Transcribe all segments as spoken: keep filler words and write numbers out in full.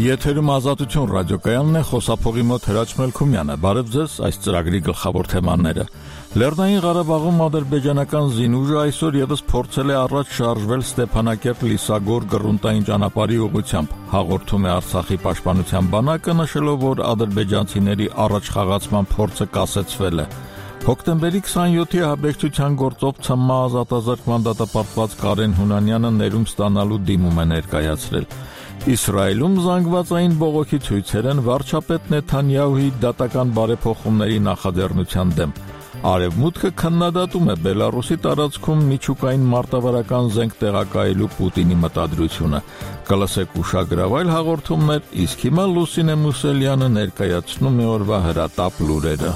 Եթերում Ազատություն ռադիոկայանն է, խոսափողի մոտ Հրաչ Մելքումյանը։ Բարև ձեզ, այս ծրագրի գլխավոր թեմաները։ Լեռնային Ղարաբաղում ադրբեջանական զինուժը այսօր ևս փորձել է առաջ շարժվել Ստեփանակերտ-Լիսագոր գրունտային ճանապարհի ուղղությամբ։ Հաղորդում է Արցախի պաշտպանության բանակը, նշելով, որ ադրբեջանցիների առաջխաղացման փորձը կասեցվել է։ Հոկտեմբերի քսաներկուի հաբեկչության գործով ՑՄԱ ազատազրկման դատապարտված Կարեն Հունանյանը ներում ստանալու դիմում է ներկայացրել։ Իսրայելում զանգվածային բողոքի ցույցեր են վարչապետ Նեթանյահուի դատական բարեփոխումների նախաձեռնության դեմ։ Արևմուտքը քննադատում է Բելարուսի տարածքում միջուկային մարտավարական զենք տեղակայելու Պուտինի մտադրությունը։ Կլսեք ուշագրավ այլ հաղորդումներ, իսկ հիմա Լուսինե Մուսելյանը ներկայացնում է օրվա հրատապ լուրերը։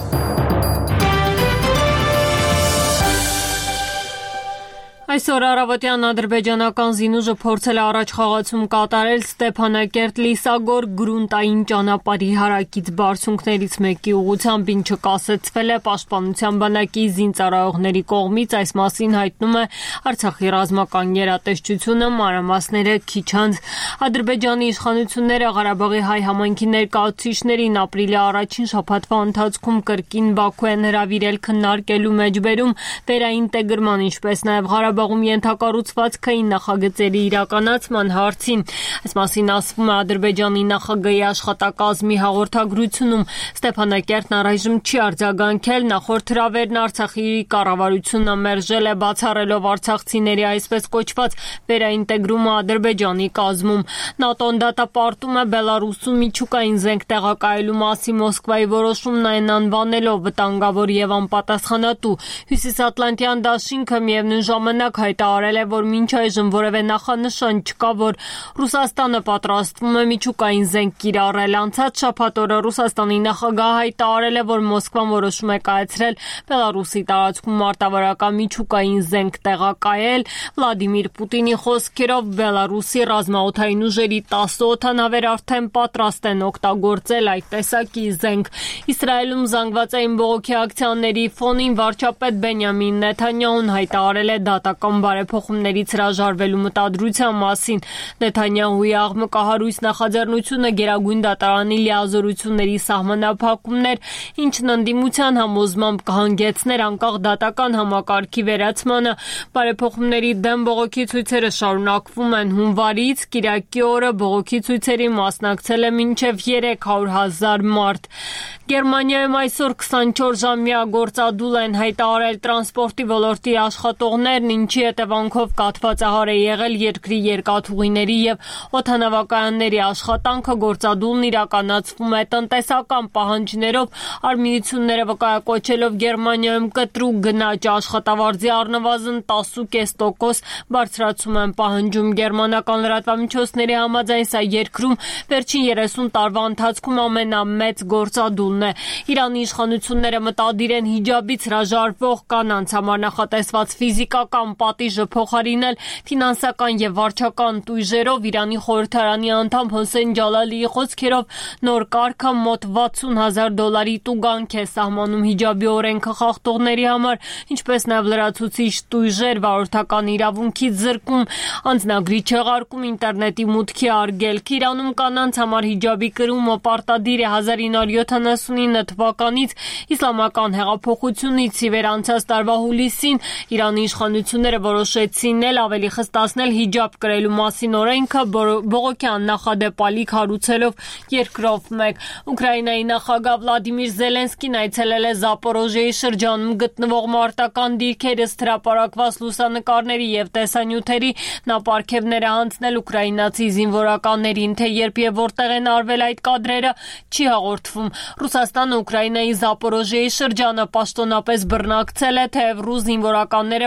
Այսօր առավոտյան ադրբեջանական զինուժը փորձել է առաջխաղացում կատարել Ստեփանակերտ-Լիսագոր գրունտային ճանապարհի հարակից բարձունքներից մեկի ուղղությամբ, ինչը կասեցվել է պաշտպանության բանակի զինծառայողների կողմից, այս մասին հայտնում է Արցախի ռազմական գերատեսչությունը, մանրամասները քիչ անց։ Ադրբեջանի իշխանությունները Ղարաբաղի հայ համայնքի ներկայացուցիչներին ապրիլի առաջին շաբաթվա ընթացքում կրկին Բաքու են հրավիրել քննարկելու մեջբերում վերաինտեգրման, ինչպես նաև Ղարաբաղ Ղարաբաղում ենթակառուցվածքային նախագծերի իրականացման հարցին։ Այս մասին ասվում է Ադրբեջանի նախագահի աշխատակազմի հաղորդագրությունում։ Ստեփանակերտն առայժմ չի արձագանքել, նախորդ հրավերն Արցախի կառավարությունը մերժել է, բացառելով արցախցիների այսպես կոչված վերաինտեգրումը Ադրբեջանի կազմում։ ՆԱՏՕ-ն դատապարտում է Բելարուսում միջուկային զենք տեղակայելու մասի Մոսկվայի որոշումն այն անվանելով վտանգավոր եւ անպատասխանատու։ Հյուսիսատլանտյան դաշինքը միևնույն ժամանակ հայտարարել է, որ մինչ այժմ որևէ նախանշան չկա, որ Ռուսաստանը պատրաստվում է միջուկային զենք կիրառել։ Անցած շաբաթ օրը Ռուսաստանի նախագահը հայտարարել է, որ Մոսկվան որոշում է կայացրել Բելարուսի տարածքում մարտավարական միջուկային զենք տեղակայել։ Վլադիմիր Պուտինի խոսքերով Բելարուսի ռազմաօդային ուժերի տասը օդանավեր արդեն պատրաստ են օգտագործել այդ տեսակի զենք։ Իսրայելում զանգվածային բողոքի ակցիաների ֆոնին վարչապետ Բենյամին Նեթանյահուն հայտարարել է դատական բարեփոխումներից հրաժարվելու մտադրության մասին։ Նեթանյահուի աղմկահարույց նախաձեռնությունը Գերագույն դատարանի լիազորությունների սահմանափակումներ, ինչն ընդդիմության համոզմամբ կհանգեցներ անկախ դատական համակարգի վերացմանը։ Բարեփոխումների դեմ բողոքի ցույցերը շարունակվում են հունվարից, Կիրակի օրը բողոքի ցույցերի մասնակցել է մինչև երեք հարյուր հազար մարդ։ Գերմանիայում այսօր քսանչորս-ժամյա գործադուլ են հայտարարել տրանսպորտի ոլորտի աշխատողներն, ինչի հետևանքով կաթվածահար է եղել երկրի երկաթուղիների եւ օդանավակայանների աշխատանքը։ Գործադուլն իրականացվում է տնտեսական պահանջներով, արմինությունները վկայակոչելով Գերմանիայում կտրուկ գնաճ աշխատավարձի առնվազն տասը կես տոկոս բարձրացում են պահանջում։ Գերմանական լրատվամիջոցների համաձայն սա երկրում վերջին երեսուն տարվա ընթացքում ամենամեծ գործադուլն է։ Իրանի իշխանությունները մտադիր են հիջաբից հրաժարվող կանանց համար նախատեսված ֆիզիկական պատիժը փոխարինել ֆինանսական եւ վարչական տույժերով։ Իրանի խորհրդարանի անդամ Հոսեյն Ջալալիի խոսքերով նոր կարգը մոտ վաթսուն հազար դոլարի տուգանք է սահմանում հիջաբի օրենքը խախտողների համար, ինչպես նաեւ լրացուցիչ տույժեր, վարորդական իրավունքից զրկում, անձնագրի չեղարկում, ինտերնետի մուտքի արգելք։ Իրանում կանանց համար հիջաբի կրումը պարտադիր է հազար ինը հարյուր յոթանասունինը թվականից իսլամական հեղափոխությունից ի վեր անցած տարվա հուլիսին Իրանի իշխանությունները որոշեցին էլ ավելի խստացնել հիջաբ կրելու մասին օրենքը, բողոքյան նախադեպ ալիք հարուցելով երկրով մեկ։ Ուկրաինայի նախագահ Վլադիմիր Զելենսկին այցելել է Զապորոժիեի շրջանում գտնվող մարտական դիրքերից հրապարակված լուսանկարների եւ տեսանյութերի նա պարգևներ է հանձնել ուկրաինացի զինվորականներին, թե երբ եւ որտեղ են արվել այդ կադրերը չի հաղորդվում։ Ռուսաստանը Ուկրաինայի Զապորոժիեի շրջանը պաշտոնապես բռնակցել է, թեև ռուս զինվորականները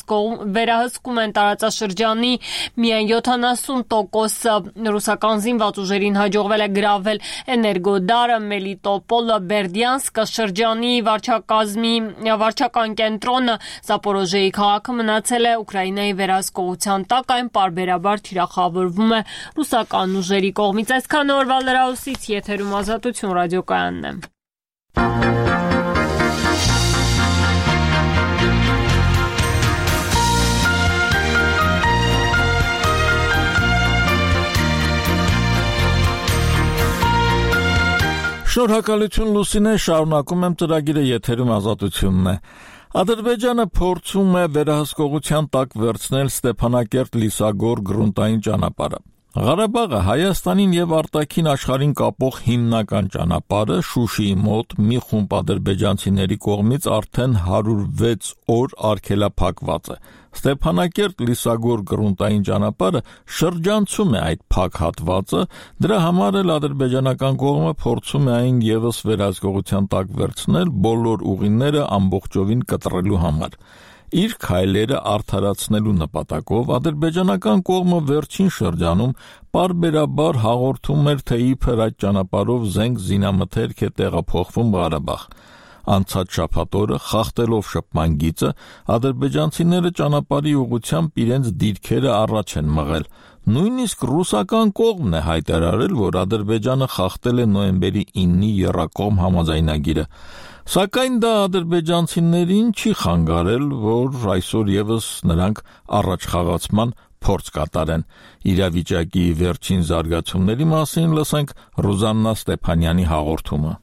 վերահսկում են տարածաշրջանի միայն յոթանասուն տոկոսը։ Ռուսական զինված ուժերին հաջողվել է գրավել Էներգոդարը, Մելիտոպոլը, Բերդյանսկը, շրջանի վարչակազմի վարչական կենտրոնը։ Զապորոժիեի քաղաքը մնացել է Ուկրաինայի վերահսկողության տակ, այն պարբերաբար թիրախավորվում է ռուսական ուժերի կողմից։ Այսքան օրվա լրահոսից եթերում Ազատություն ռադիոկայանն է։ Շնորհակալություն Լուսինե, շարունակում եմ ծրագիրը եթերում ազատությունն է։ Ադրբեջանը փորձում է վերահսկողության տակ վերցնել Ստեփանակերտ Լիսագոր գրունտային ճանապարհը։ Ղարաբաղը Հայաստանին եւ արտաքին աշխարհին կապող հիմնական ճանապարհը Շուշիի մոտ մի խումբ ադրբեջանցիների կողմից արդեն հարյուր վեց օր արգելափակված է։ Ստեփանակերտ Լիսագոր գրունտային ճանապարհը շրջանցում է այդ փակ հատվածը, դրա համար էլ ադրբեջանական կողմը փորձում է այն եւս վերահսկողության տակ վերցնել բոլոր ուղիները ամբողջովին կտրելու համար։ Իր քայլերը արդարացնելու նպատակով ադրբեջանական կողմը վերջին շրջանում պարբերաբար հաղորդում էր, թե իբր այդ ճանապարհով զենք զինամթերք է տեղափոխվում Ղարաբաղ։ Անցած շաբաթ օրը, խախտելով շփման գիծը, ադրբեջանցիները ճանապարհի ուղղությամբ իրենց դիրքերը առաջ են մղել։ Նույնիսկ ռուսական կողմն է հայտարարել, որ Ադրբեջանը խախտել է նոյեմբերի իննի եռակողմ համաձայնագիրը։ Սակայն դա ադրբեջանցիներին չի խանգարել, որ այսօր եւս նրանք առաջխաղացման փորձ կատարեն։ Իրավիճակի վերջին զարգացումների մասին լսենք Ռուզաննա Ստեփանյանի հաղորդումը։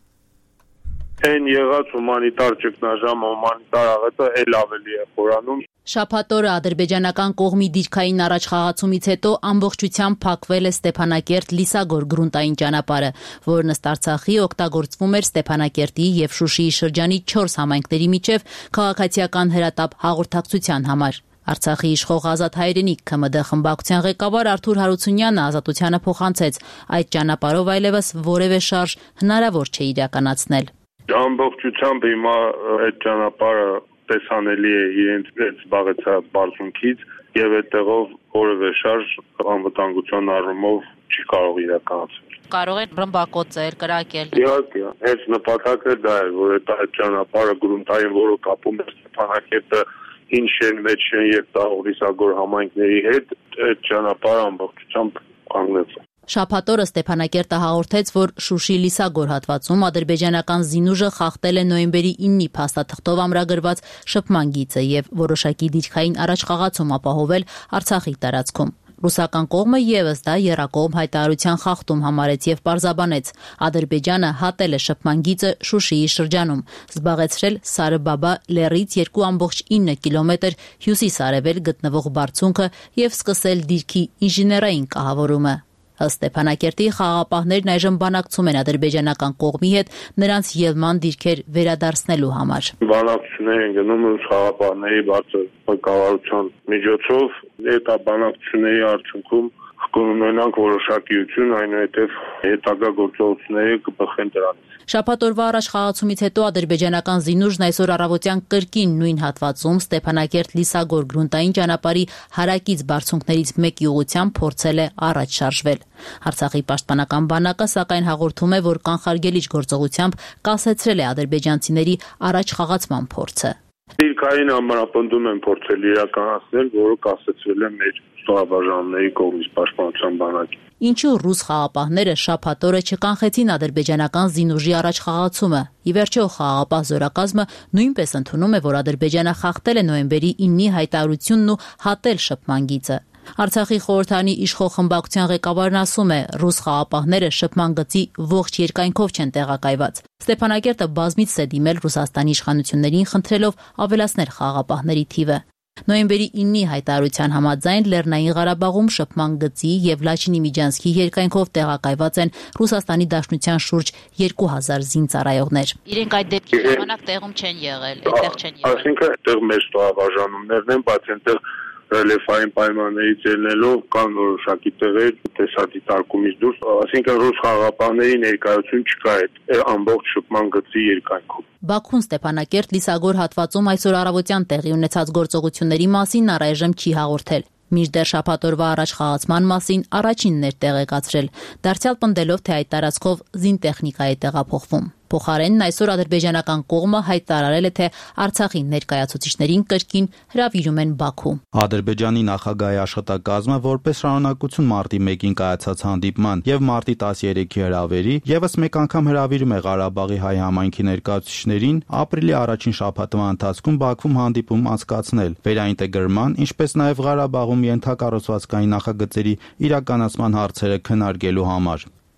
Այն եղած հումանիտար ճգնաժամը, հումանիտար աղետը էլ ավելի է խորանում։ Շաբաթ օրը ադրբեջանական կողմի դիրքային առաջխաղացումից հետո ամբողջությամբ փակվել է Ստեփանակերտ Լիսագոր գրունտային ճանապարհը, որն ըստ Արցախի օգտագործվում էր Ստեփանակերտի եւ Շուշիի շրջանի չորս համայնքների միջև քաղաքացիական հրատապ հաղորդակցության համար։ Արցախի իշխող Ազատ հայրենիք ՔՄԴ խմբակցության ղեկավար Արթուր Հարությունյանը Ազատությանը փոխանցեց, այդ ճանապարհով այլևս որևէ շարժ հնարավոր չէ իրականացնել։ Ամբողջությամբ հիմա այդ ճանապարհը տեսանելի է իրենց զբաղեցած բարձունքից եւ այդտեղով որևէ շարժ անվտանգության առումով չի կարող իրականացվել։ Կարող է ռմբակոծել, կրակել։ Իհարկե, հենց նպատակը դա է, որ այդ ճանապարհը գրունտային, որը կապում է Ստեփանակերտը Ինշեն, Մեջշեն եւ Տաղ-Լիսագոր համայնքների հետ, այդ ճանապարհը ամբողջությամբ կանգնեց։ Շաբաթ օրը Ստեփանակերտը հաղորդեց, որ Շուշի-Լիսագոր հատվածում ադրբեջանական զինուժը խախտել է նոյեմբերի իննի փաստաթղթով ամրագրված շփման գիծը եւ որոշակի դիրքային առաջխաղացում ապահովել Արցախի տարածքում։ Ռուսական կողմը եւս դա եռակողմ հայտարարության խախտում համարեց եւ պարզաբանեց. Ադրբեջանը հատել է շփման գիծը Շուշիի շրջանում, զբաղեցրել Սարыбաբա լեռից երկու կόμք ինը կիլոմետր հյուսիս-արևել գտնվող բարձունքը եւ սկսել դիրքի ինժեներային կահավորումը։ Ըստ Ստեփանակերտի խաղաղապահներն այժմ բանակցում են ադրբեջանական կողմի հետ նրանց ելման դիրքեր վերադարձնելու համար։ Բանակցություններ են գնում խաղաղապահների բարձր ղեկավարության միջոցով, այդ բանակցությունների արդյունքում կունենանք որոշակիություն, այնուհետև հետագա գործողությունները կբխեն դրանից։ Շաբաթ օրվա առաջխաղացումից հետո ադրբեջանական զինուժն այսօր առավոտյան կրկին նույն հատվածում Ստեփանակերտ Լիսագոր գրունտային ճանապարհի հարակից բարձունքներից մեկի ուղղությամբ փորձել է առաջ շարժվել։ Արցախի պաշտպանական բանակը սակայն հաղորդում է, որ կանխարգելիչ գործողությամբ կասեցրել է ադրբեջանցիների առաջխաղացման փորձը։ Դիրքային ամրապնդում են փորձել իրականացնել, որը կասեցրել է մեր ստորաբաժանումների կողմից պաշտպանության բանակի։ Ինչու ռուս խաղաղապահները շաբաթ օրը չկանխեցին ադրբեջանական զինուժի առաջխաղացումը։ Ի վերջո խաղաղապահ զորակազմը նույնպես ընդունում է, որ Ադրբեջանը խախտել է նոյեմբերի իննի հայտարարությունն ու հատել շփման գիծը։ Արցախի խորհրդանի իշխող խմբակցության ղեկավարն ասում է, ռուս խաղաղապահները շփման գծի ողջ երկայնքով չեն տեղակայված։ Ստեփանակերտը բազմիցս է դիմել Ռուսաստանի իշխանություններին խնդրելով ավելացնել խաղաղապահների թիվը։ Նոյեմբերի իննի հայտարարության համաձայն Լեռնային Ղարաբաղում շփման գծի եւ Լաչինի միջանցքի երկայնքով տեղակայված են Ռուսաստանի Դաշնության շուրջ երկու հազար զինծառայողներ։ Իրենք այդ դեպքի ժամանակ տեղում չեն եղել, այդտեղ չեն եղել։ Այսինքն այդտեղ մեր ստորաբաժանումներն են, բայց այնտեղ ռելիեֆային պայմաններից ելնելով կան որոշակի տեղեր տեսադիտարկումից դուրս, այսինքն ռուս խաղաղապահների ներկայություն չկա այդ ամբողջ շփման գծի երկայնքում։ Բաքուն Ստեփանակերտ Լիսագոր հատվածում այսօր առավոտյան տեղի ունեցած գործողությունների մասին առայժմ չի հաղորդել։ Մինչդեռ շաբաթ օրվա առաջխաղացման մասին առաջինն էր տեղեկացրել, դարձյալ պնդելով, թե այդ տարածքով զինտեխնիկա է տեղափոխվում։ Փոխարենն այսօր ադրբեջանական կողմը հայտարարել է, թե Արցախի ներկայացուցիչներին կրկին հրավիրում են Բաքու։ Ադրբեջանի նախագահի աշխատակազմը որպես շարունակություն մարտի մեկին կայացած հանդիպման եւ մարտի տասներեքի հրավերի եւս մեկ անգամ հրավիրում է Ղարաբաղի հայ համայնքի ներկայացուցիչներին ապրիլի առաջին շաբաթվա ընթացքում Բաքվում հանդիպում անցկացնել վերաինտեգրման, ինչպես նաեւ Ղարաբաղում ենթակառուցվածքային նախագծերի իրականացման հարցերը քննարկելու համար։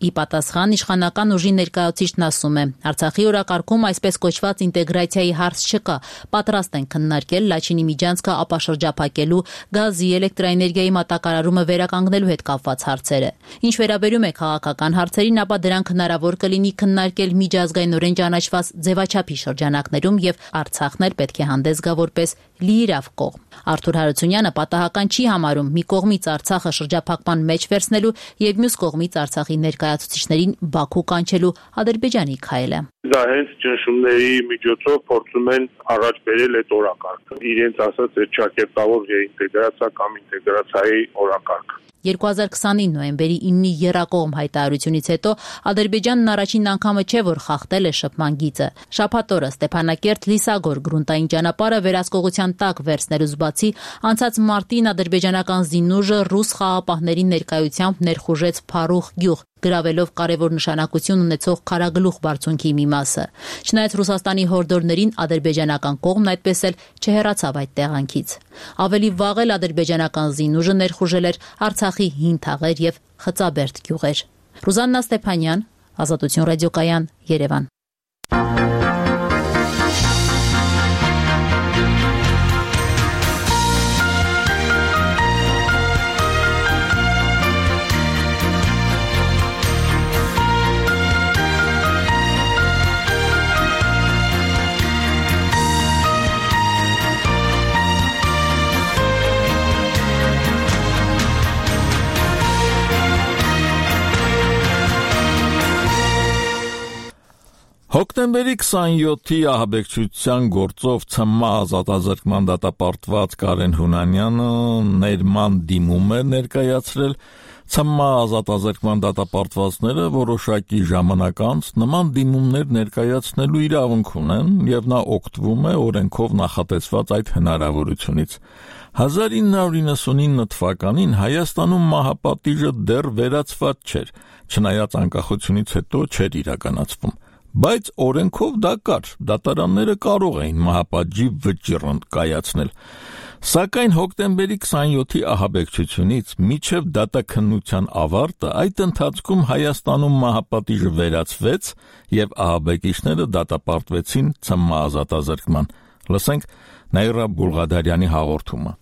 Ի պատասխան իշխանական ուժի ներկայացուցիչն ասում է. Արցախի օրակարգում այսպես կոչված ինտեգրացիայի հարց չկա, պատրաստ են քննարկել Լաչինի միջանցքը ապաշրջափակելու, գազի, էլեկտրաէներգիայի մատակարարումը վերականգնելու հետ կապված հարցերը։ Ինչ վերաբերում է քաղաքական հարցերին, ապա դրանք հնարավոր կլինի քննարկել միջազգայինորեն ճանաչված ձևաչափի շրջանակներում եւ Արցախն էլ պետք է հանդես գա որպես լիիրավ կողմ։ Արթուր Հարությունյանը պատահական չի համարում մի կողմից Արցախը շրջափակման մեջ վերցնելու եւ մյուս կողմից Արցախի ներկայացուցիչներին Բաքու կանչելու Ադրբեջանի քայլը։ Դա հենց ճնշումների միջոցով փորձում են առաջ բերել այդ օրակարգը։ Իրենց ասած այդ ճակերտավոր ռեինտեգրացիա կամ ինտեգրացիայի օրակարգը։ երկու հազար քսանինը նոյեմբերի իննի եռակողմ հայտարարությունից հետո Ադրբեջանն առաջին անգամը չէ, որ խախտել է շփման գիծը։ Շաբաթ օրը Ստեփանակերտ-Լիսագոր գրունտային ճանապարհը վերահսկողության տակ վերցնելուց բացի անցած մարտին ադրբեջանական զինուժը ռուս խաղաղապահների ներկայությամբ ներխուժեց Փարուխ գյուղ, գրավելով կարևոր նշանակություն ունեցող Քարագլուխ բարձունքի մի մասը։ Չնայած Ռուսաստանի հորդորներին ադրբեջանական կողմն այդպես էլ չհեռացավ այդ տեղանքից։ Ավելի վաղ էլ ադրբեջանական զինուժը ներխուժել էր Արցախի հին թաղեր եւ Խծաբերդ գյուղեր։ Ռուզաննա Ստեփանյան, Ազատություն ռադիոկայան, Երևան։ Հոկտեմբերի քսանյոթի ահաբեկչության գործով ՑՄ ազատազրկման դատապարտված Կարեն Հունանյանը ներման դիմում է ներկայացրել։ ՑՄ ազատազրկման դատապարտվածները որոշակի ժամանակ անց նման դիմումներ ներկայացնելու իրավունք ունեն եւ նա օգտվում է օրենքով նախատեսված այդ հնարավորությունից։ հազար ինը հարյուր իննսունինը թվականին Հայաստանում մահապատիժը դեռ վերացված չէր, չնայած անկախությունից հետո չէր իրականացվում։ Բայց օրենքով դա կար, դատարանները կարող էին մահապատժի վճիռն կայացնել։ Սակայն հոկտեմբերի քսանյոթի ահաբեկչությունից մինչև դատաքննության ավարտը այդ ընթացքում Հայաստանում մահապատիժը վերացվեց եւ ահաբեկիչները դատապարտվեցին ՑՄ ազատազրկման։ Լսենք Նաիրա Բուլղադարյանի հաղորդումը։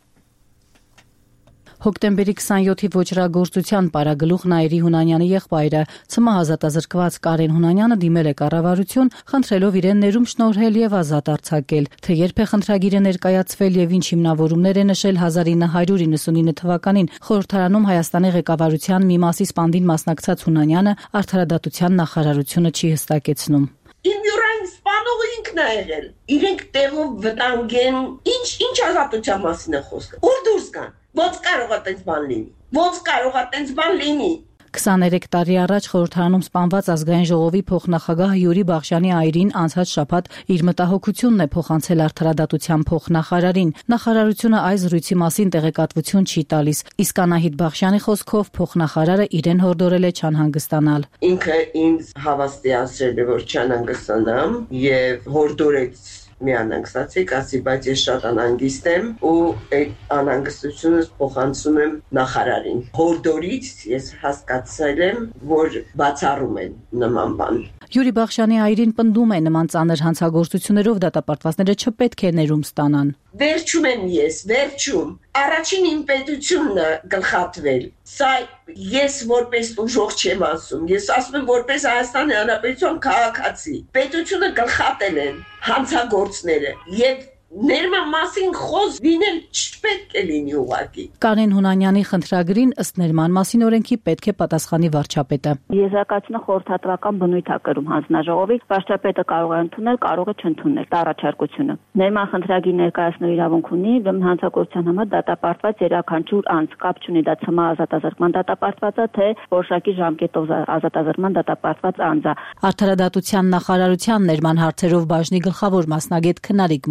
Հոկտեմբերի քսանյոթի ոճրագործության պարագլուխ Նաիրի Հունանյանի եղբայրը ՑՄ ազատազրկված Կարեն Հունանյանը դիմել է կառավարություն, խնդրելով իրեն ներում շնորհել եւ ազատ արձակել, թե երբ է խնդրագիրը ներկայացվել եւ ինչ հիմնավորումներ է նշել հազար ինը հարյուր իննսունինը թվականին խորհրդարանում Հայաստանի ղեկավարության մի մասի սպանդին մասնակցած Հունանյանը արդարադատության նախարարությունը չի հստակեցնում։ Իմյուրային սպանողը ինքն է եղել։ Իրենք տեղով վտանգեն, ինչ ինչ ազատության մասին է խոսքը։ Ուր դուրս գան։ Ոնց կարող է այդպես բան լինի։ Ոնց կարող է այդպես բան լինի։ քսաներեք տարի առաջ խորհրդարանում սպանված ազգային ժողովի փոխնախագահ Յուրի Բախշյանի այրին անցած շաբաթ իր մտահոգությունն է փոխանցել արդարադատության փոխնախարարին։ Նախարարությունը այս զրույցի մասին տեղեկատվություն չի տալիս, իսկ Անահիտ Բախշյանի խոսքով փոխնախարարը իրեն հորդորել է չանհանգստանալ։ Ինքը ինձ հավաստիացրել է, որ չանհանգստանամ եւ հորդորեց միանանգստացեք, ասի, բայց ես շատ անհանգիստ եմ ու այդ անհանգստությունս փոխանցում եմ նախարարին։ Հորդորից ես հասկացել եմ, որ բացառում են նման բան։ Յուրի Բախշյանի այրին պնդում է նման ծանր հանցագործություններով դատապարտվածները չպետք է ներում ստանան։ Վերջում եմ ես, վերջում։ Առաջին իմ պետությունն է գլխատվել։ Սա ես որպես ուժող չեմ ասում, ես ասում եմ որպես Հայաստանի Հանրապետության քաղաքացի։ Պետությունը գլխատել են հանցագործները եւ ներման մասին խոս լինել չպետք է լինի ուղղակի։ Կարեն Հունանյանի խնդրագրին ըստ ներման մասին օրենքի պետք է պատասխանի վարչապետը։ Եզրակացությունը խորհրդատվական բնույթ է կրում հանձնաժողովի, վարչապետը կարող է ընդունել, կարող է չընդունել առաջարկությունը։ Ներման խնդրագիր ներկայացնելու իրավունք ունի հանցագործության համար դատապարտված յուրաքանչյուր անձ, կապ չունի դա ՑՄ ազատազրկման դատապարտվածը, թե որոշակի ժամկետով ազատազրկման դատապարտված անձը։ Արդարադատության նախարարության ներման հարցերով բաժնի գլխավոր մասնագետ Քնարիկ Մկրտչյանը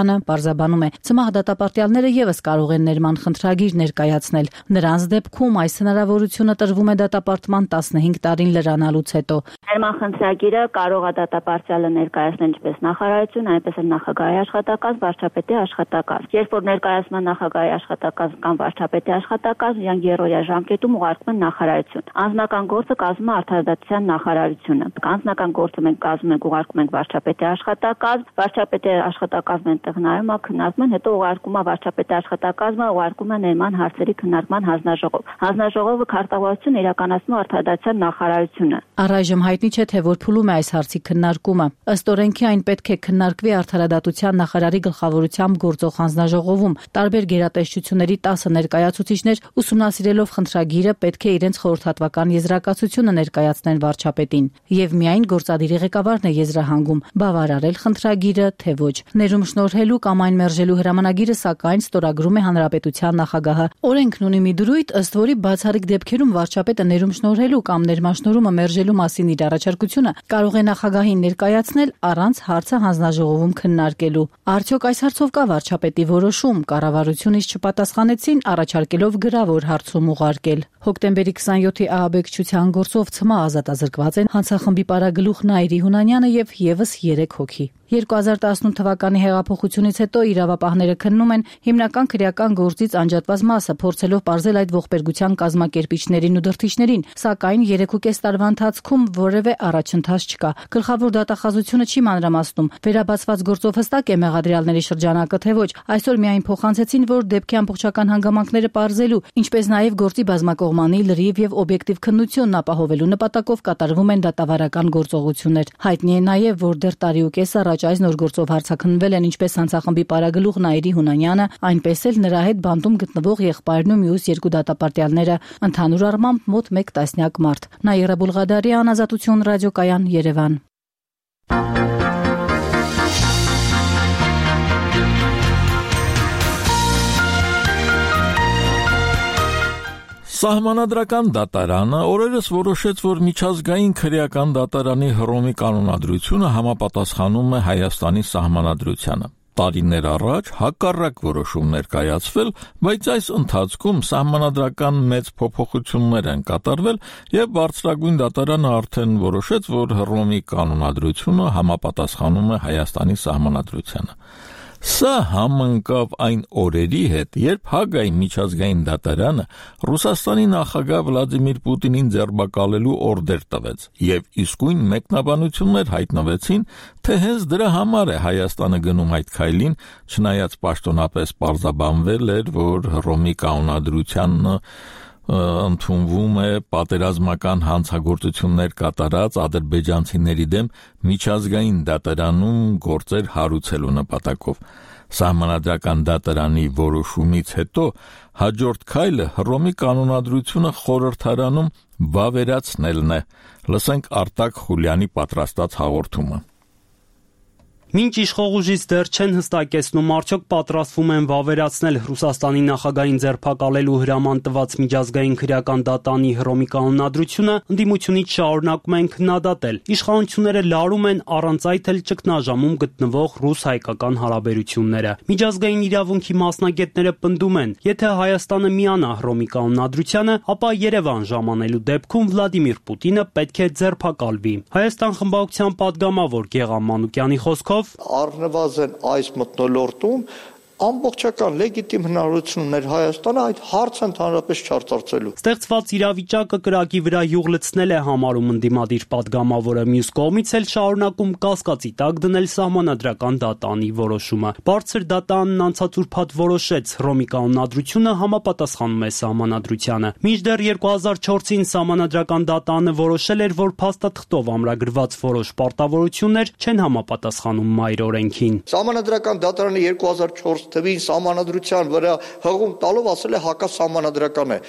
Սարգսյանը պարզաբանում է, ցմահ դատապարտյալները եւս կարող են ներման խնդրագիր ներկայացնել։ Նրանց դեպքում այս հնարավորությունը տրվում է դատապարտման տասնհինգ տարին լրանալուց հետո։ Ներման խնդրագիրը կարող է դատապարտյալը ներկայացնել ինչպես նախարարություն, այնպես էլ նախագահի աշխատակազմ, վարչապետի աշխատակազմ։ Երբ որ ներկայացման նախագահի աշխատակազմ կամ վարչապետի աշխատակազմ, իրանք երրորդյա ժամկետում ուղարկում են նախարարություն։ Անձնական գործը կազմում է արդարադատության նախարարությունը։ Անձնական գործը մենք կազմում ենք, ուղարկում ենք վարչապետի աշխատակազմ, վարչապետի աշխատակազմը այնտեղ նայում է, քննարկում են, հետո ուղարկում է վարչապետի աշխատակազմը, ուղարկում է ներման հարցերի քննարկման հանձնաժողով։ Հանձնաժողովը քարտավարություն իրականացնում արդարադատության նախարարությունը։ Առայժմ հայտնի չէ, թե որ փուլում է այս հարցի քննարկումը։ Ըստ օրենքի այն պետք է քննարկվի արդարադատության նախարարի գլխավորությամբ գործող հանձնաժողովում։ Տարբեր գերատեսչությունների տասը ներկայացուցիչներ ուսումնասիրելով խնդրագիրը պետք է իրենց խորհրդատվական եզրակացությունը ներկայացնեն վարչապետին, եւ միայն գործադիրի ղեկավարն է եզրահանգում բավարարել խնդրագիրը, թե ոչ։ Ներում շնորհելու կամ այն մերժելու հրամանագիրը սակայն ստորագրում է հանրապետության նախագահը։ Օրենքն ունի մի դրույթ, ըստ որի բացառիկ դեպքերում վարչապետը ներում շնորհելու կամ ներմանշնորհումը մերժելու մասին իր առաջարկությունը կարող է նախագահին ներկայացնել առանց հարցը հանձնաժողովում քննարկելու։ Արդյոք այս հարցով կա վարչապետի որոշում, կառավարությունից չպատասխանեցին առաջարկելով գրավոր հարցում ուղարկել։ Հոկտեմբերի քսանյոթի ահաբեկչության գործով ցմահ ազատազրկված են հանցախմբի պարագլուխ Նաիրի Հունանյանը եւ եւս երեք հոգի։ երկու հազար տասնութ թվականի հեղափոխությունից հետո իրավապահները քննում են հիմնական քրեական գործից անջատված մասը, փորձելով պարզել այդ ողբերգության կազմակերպիչներին ու դրդիչներին, սակայն երեքուկես տարվա ընթացքում որևէ առաջընթաց չկա։ Գլխավոր դատախազությունը չի մանրամասնում, վերաբացված գործով հստակ է մեղադրյալների շրջանակը, թե ոչ։ Այսօր միայն փոխանցեցին, որ դեպքի ամբողջական հանգամանքները պարզելու, ինչպես նաեւ գործի բազմակողմանի լրիվ եւ օբյեկտիվ քննությունն ապահովելու նպատակով կատարվում են դատավարական գործողություններ։ Հայտնի է նաեւ, որ դեռ տարի ու կես առաջ այս նոր գործով հարցաքննվել են ինչպես հանցախմբի պարագլուխ Նաիրի Հունանյանը, այնպես էլ նրա հետ բանտում գտնվող եղբայրն ու մյուս երկու դատապարտյալները, ընդհանուր առմամբ մոտ մեկ տասնյակ մարդ։ Նաիրա Բուլղադարյան, Ազատություն ռադիոկայան, Երևան։ Սահմանադրական դատարանը օրերս որոշեց, որ միջազգային քրեական դատարանի Հռոմի կանոնադրությունը համապատասխանում է Հայաստանի սահմանադրությանը։ Տարիներ առաջ հակառակ որոշում ներկայացվել, բայց այս ընթացքում սահմանադրական մեծ փոփոխություններ են կատարվել եւ բարձրագույն դատարանը արդեն որոշեց, որ Հռոմի կանոնադրությունը համապատասխանում է Հայաստանի սահմանադրությանը։ Սա համընկավ այն օրերի հետ, երբ Հագայի միջազգային դատարանը Ռուսաստանի նախագահ Վլադիմիր Պուտինին ձերբակալելու օրդեր տվեց, եւ իսկույն մեկնաբանություններ հայտնվեցին, թե հենց դրա համար է Հայաստանը գնում այդ քայլին, չնայած պաշտոնապես պարզաբանվել էր, որ Հռոմի կանոնադրությանը ընդունվում է պատերազմական հանցագործություններ կատարած ադրբեջանցիների դեմ միջազգային դատարանում գործեր հարուցելու նպատակով։ Սահմանադրական դատարանի որոշումից հետո հաջորդ քայլը Հռոմի կանոնադրությունը խորհրդարանում վավերացնելն է։ Լսենք Արտակ Խուլյանի պատրաստած հաղորդումը։ Մինչ իշխող ուժից դեռ չեն հստակեցնում արդյոք պատրաստվում են վավերացնել Ռուսաստանի նախագահին ձերբակալելու հրաման տված միջազգային քրեական դատարանի Հռոմի կանոնադրությունը, ընդդիմությունից շարունակում են քննադատել։ Իշխանությունները լարում են առանց այդ էլ ճգնաժամում գտնվող ռուս-հայկական հարաբերությունները։ Միջազգային իրավունքի մասնագետները պնդում են, եթե Հայաստանը միանա Հռոմի կանոնադրությանը, ապա Երևան ժամանելու դեպքում Վլադիմիր Պուտինը պետք է ձերբակալվի։ Հայաստան խմբակցության պատգամավոր Գեղամ Մանուկյանի խոսքով առնվազն այս մթնոլորտում ամբողջական լեգիտիմ հնարավորություն ուներ Հայաստանը այդ հարցը ընդհանրապես չարծարծելու։ Ստեղծված իրավիճակը կրակի վրա յուղ լցնել է համարում ընդդիմադիր պատգամավորը, մյուս կողմից էլ շարունակում կասկածի տակ դնել սահմանադրական դատարանի որոշումը։ Բարձր դատարանն անցած ուրբաթ որոշեց Հռոմի կանոնադրությունը համապատասխանում է սահմանադրությանը։ Մինչդեռ երկու հազար չորսին սահմանադրական դատարանը որոշել էր, որ փաստաթղթով ամրագրված որոշ պարտավորություններ չեն համապատասխանում մայր օրենքին։ Սահմանադրական դատարանը երկու հազար չորս թվին սահմանադրության վրա հղում տալով ասել է հակասահմանադրական է։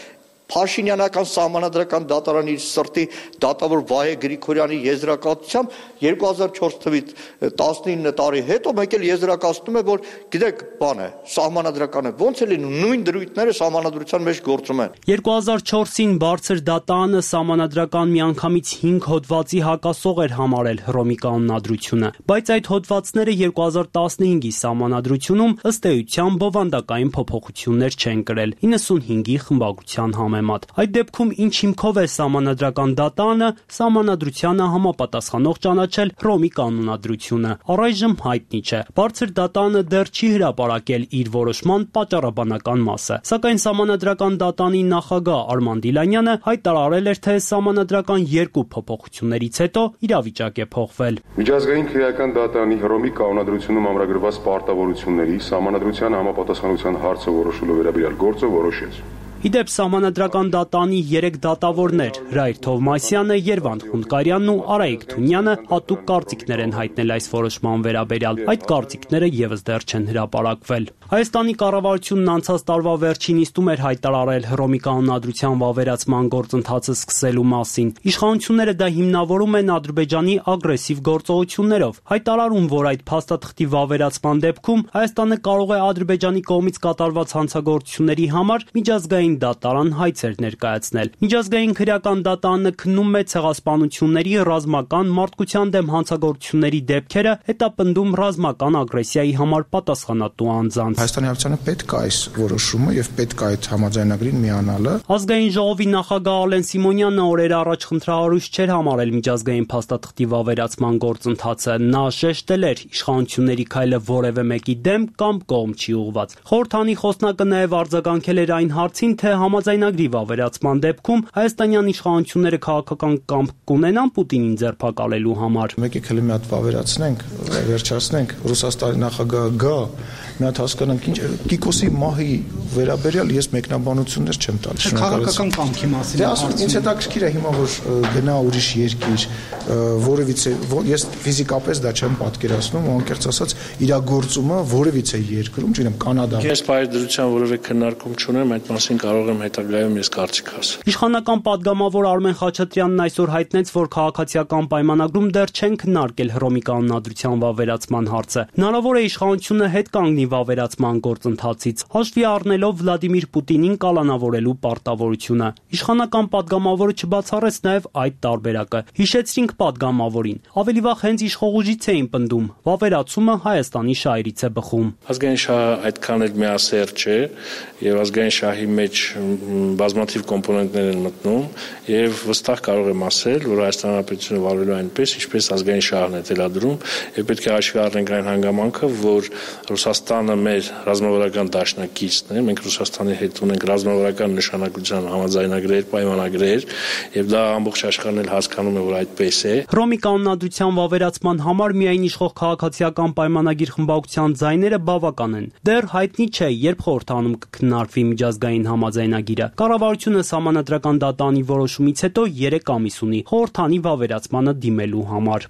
Փաշինյանական սահմանադրական դատարանի սրտի դատավոր Վահե Գրիգորյանի եզրակացությամբ երկու հազար չորս թվականից տասնինը տարի հետո մեկ էլ եզրակացնում է, որ գիտեք, բան է, սահմանադրական է, ոնց է լինում, նույն դրույթները սահմանադրության մեջ գործում են։ երկու հազար չորսին բարձր դատանը սահմանադրական միանգամից հինգ հոդվածի հակասող էր համարել Հռոմի կանոնադրությունը, բայց այդ հոդվածները երկու հազար տասնհինգի սահմանադրությունում ըստ էության բովանդակային փոփոխություններ չեն կրել իննսունհինգի խմբագրության համեմատ։ Այդ դեպքում ինչ հիմքով է սահմանադրական դատանը սահմանադրությանը համապատասխանող ճանաչել Հռոմի կանոնադրությունը, առայժմ հայտնի չէ։ Բարձր դատանը դեռ չի հրապարակել իր որոշման պատճառաբանական մասը, սակայն սահմանադրական դատանի նախագահ Արման Դիլանյանը հայտարարել էր, թե սահմանադրական երկու փոփոխություններից հետո իրավիճակ է փոխվել։ Միջազգային քրեական դատանի Հռոմի կանոնադրությունում ամրագրված պարտավորությունների սահմանադրության համապատասխանության հարցը որոշելու վերաբերյալ գործը որոշեց։ Իդեպ սահմանադրական դատանի երեք դատավորներ Հրայր Թովմասյանը, Երվանդ Խունդկարյանն ու Արայիկ Թունյանը հատուկ կարծիքներ են հայտնել այս որոշման վերաբերյալ։ Այդ կարծիքները եւս դեռ չեն հրապարակվել։ Հայաստանի կառավարությունն անցած տարվա վերջին նիստում էր հայտարարել Հռոմի կանոնադրության վավերացման գործընթացը սկսելու մասին։ Իշխանությունները դա հիմնավորում են Ադրբեջանի ագրեսիվ գործողություններով, հայտարարում, որ այդ փաստաթղթի վավերացման դեպքում Հայաստանը կարող է Ադրբեջանի կողմից կատարված հանցագործությունների համար միջազգային դատարան հայցեր ներկայացնել։ Միջազգային քրեական դատանը քննում է ցեղասպանությունների, ռազմական մարդկության դեմ հանցագործությունների դեպքերը, հետապնդում ռազմական ագրեսիայի համար պատասխանատու անձանց։ Հայաստանի Հանրապետությանը պետք է այս որոշումը եւ պետք է այդ համաձայնագրին միանալը։ Ազգային ժողովի նախագահ Ալեն Սիմոնյանը օրեր առաջ խնդրահարույց չէր համարել միջազգային փաստաթղթի վավերացման գործընթացը։ Նա շեշտել էր, իշխանությունների քայլը որևէ մեկի դեմ կամ կողմ չի ուղղված։ Խորհրդանի խոսնակը նաեւ արձագանքել էր այն հարցին, թե համաձայնագրի վավերացման դեպքում հայաստանյան իշխանությունները քաղաքական կամք կունենան Պուտինին ձերբակալելու համար։ Մեկ եկել մի հատ վավերացնենք, վերջացնենք, Ռուսաստանի նախագահը գա, մի հատ հասկանանք, ինչ Կիկոսի մահի վերաբերյալ ես մեկնաբանություններ չեմ տալիս։ Քաղաքական կամքի մասին։ Դե ասում ինձ հետաքրքիր է հիմա որ գնա ուրիշ երկիր, որևիցե ես ֆիզիկապես դա չեմ պատկերացնում, անկեղծ ասած, իրագործումը որևիցե երկրում, չգիտեմ, Կանադա։ Ես բարեդրության որևէ քննարկում չունեմ, այդ մասին կարող եմ հետագայում ես կարծիք ասել։ Իշխանական падգամավոր Արմեն Խաչատրյանն այսօր հայտնեց, որ քաղաքացիական պայմանագրում դեռ չեն քննարկել Հռոմի կանոնադրության վավերացման հարցը։ Հնարավոր է իշխանությունը հետ կանգնի վավերացման գործընթացից, հաշվի առնելով Վլադիմիր Պուտինին կալանավորելու պարտավորությունը։ Իշխանական падգամավորը չբացառեց նաև այդ տարբերակը։ Հիշեցրինք падգամավորին։ Ավելի վաղ հենց իշխողուժից էին պնդում, վավերացումը Հայաստանի շահերից է բխում։ Ազգային շահը այդքան էլ միասեր չէ, եւ ազգային շահի մեջ բազմաթիվ կոմպոնենտներ են մտնում եւ վստահ կարող եմ ասել, որ Հայաստանի Հանրապետությունը վարվելու այնպես, ինչպես ազգային շահն է թելադրում, եւ պետք է հաշվի առնենք այն հանգամանքը, որ Ռուսաստանը մեր ռազմավարական դաշնակիցն է, մենք Ռուսաստանի հետ ունենք ռազմավարական նշանակության համաձայնագրեր, պայմանագրեր, եւ դա ամբողջ աշխարհն էլ հասկանում է, որ այդպես է։ Հռոմի կանոնադրության վավերացման համար միայն իշխող քաղաքացիական պայմանագիր խմբակցության ձայները բավական են։ Դեռ հայտնի չէ, երբ խորհրդանում կքննարկվի միջազգային համաձայնագիրը։ Կառավարությունը սահմանադրական դատանի որոշումից հետո երեք ամիս ունի խորհրդանի վավերացմանը դիմելու համար։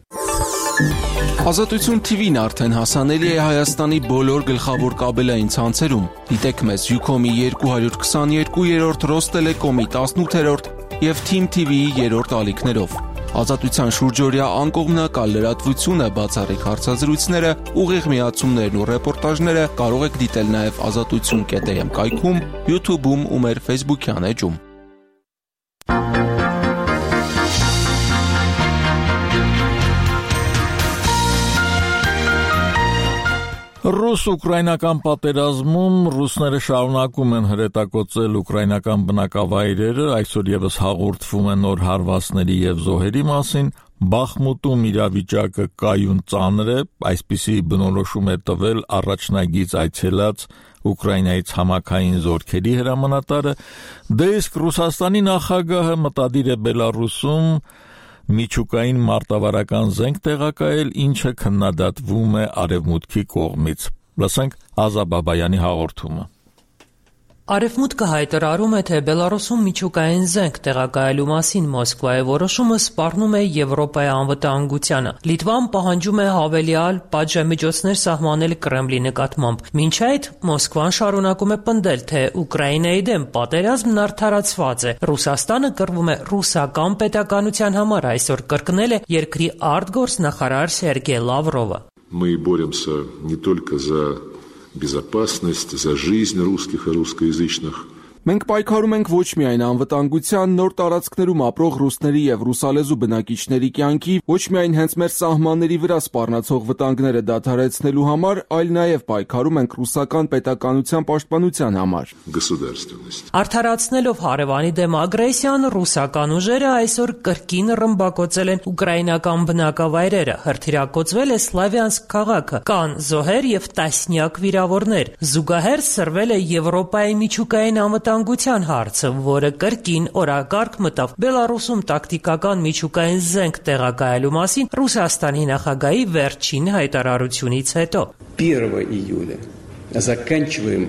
Ազատություն թիվին արդեն հասանելի է Հայաստանի բոլոր գլխավոր կաբելային ցանցերում։ Դիտեք մեզ Յուքոմի երկու հարյուր քսաներկու, Ռոստելեկոմի տասնութերորդ եւ Թիմ թի վիի երրորդ ալիքներով։ Ազատության շուրջօրյա անկողմնակալ լրատվությունը, բացառիկ հարցազրույցները, ուղիղ միացումներն ու ռեպորտաժները կարող եք դիտել նաև ազատություն կետ էմ կայքում, YouTube-ում ու մեր Facebook-յան էջում։ Ռուս-ուկրաինական պատերազմում ռուսները շարունակում են հրետակոծել ուկրաինական բնակավայրերը, այսօր եւս հաղորդվում է նոր հարվածների եւ զոհերի մասին, Բախմուտում իրավիճակը կայուն ծանր է, այսպիսի բնորոշում է տվել առաջնագիծ այցելած Ուկրաինայից համակային զորքերի հրամանատարը, դե իսկ Ռուսաստանի նախագահը մտադիր է Բելարուսում միջուկային մարտավարական զենք տեղակայել, ինչը քննադատվում է արևմուտքի կողմից։ Լսենք Ազա Բաբայանի հաղորդումը։ Արևմուտքը հայտարարում է, թե Բելարուսում միջուկային զենք տեղակայելու մասին Մոսկվայի որոշումը սպառնում է Եվրոպայի անվտանգությանը։ Լիտվան պահանջում է հավելյալ պատժամիջոցներ սահմանել Կրեմլի նկատմամբ։ Մինչ այդ Մոսկվան շարունակում է պնդել, թե Ուկրաինայի դեմ պատերազմն արդարացված է։ Ռուսաստանը կռվում է ռուսական պետականության համար, այսօր կրկնել է երկրի արտգործնախարար Սերգեյ Լավրովը։ Мы боремся не только за безопасность, за жизнь русских и русскоязычных. Մենք պայքարում ենք ոչ միայն անվտանգության, նոր տարածքներում ապրող ռուսների եւ ռուսալեզու բնակիչների կյանքի, ոչ միայն հենց մեր սահմանների վրա սպառնացող վտանգները դադարեցնելու համար, այլ նաեւ պայքարում ենք ռուսական պետականության պաշտպանության համար։ Արդարացնելով հարևանի դեմ ագրեսիան, ռուսական ուժերը այսօր կրկին ռմբակոծել են ուկրաինական բնակավայրերը, հրթիռակոծվել է Սլավյանսկ քաղաքը, կան զոհեր եւ տասնյակ վիրավորներ։ Զուգահեռ սրվել է Եվրոպայի միջուկային անվտանգության հարցը, որը կրկին օրակարգ մտավ Բելարուսում տակտիկական միջուկային զենք տեղակայելու մասին Ռուսաստանի նախագահի վերջին հայտարարությունից հետո։ первого июля заканчиваем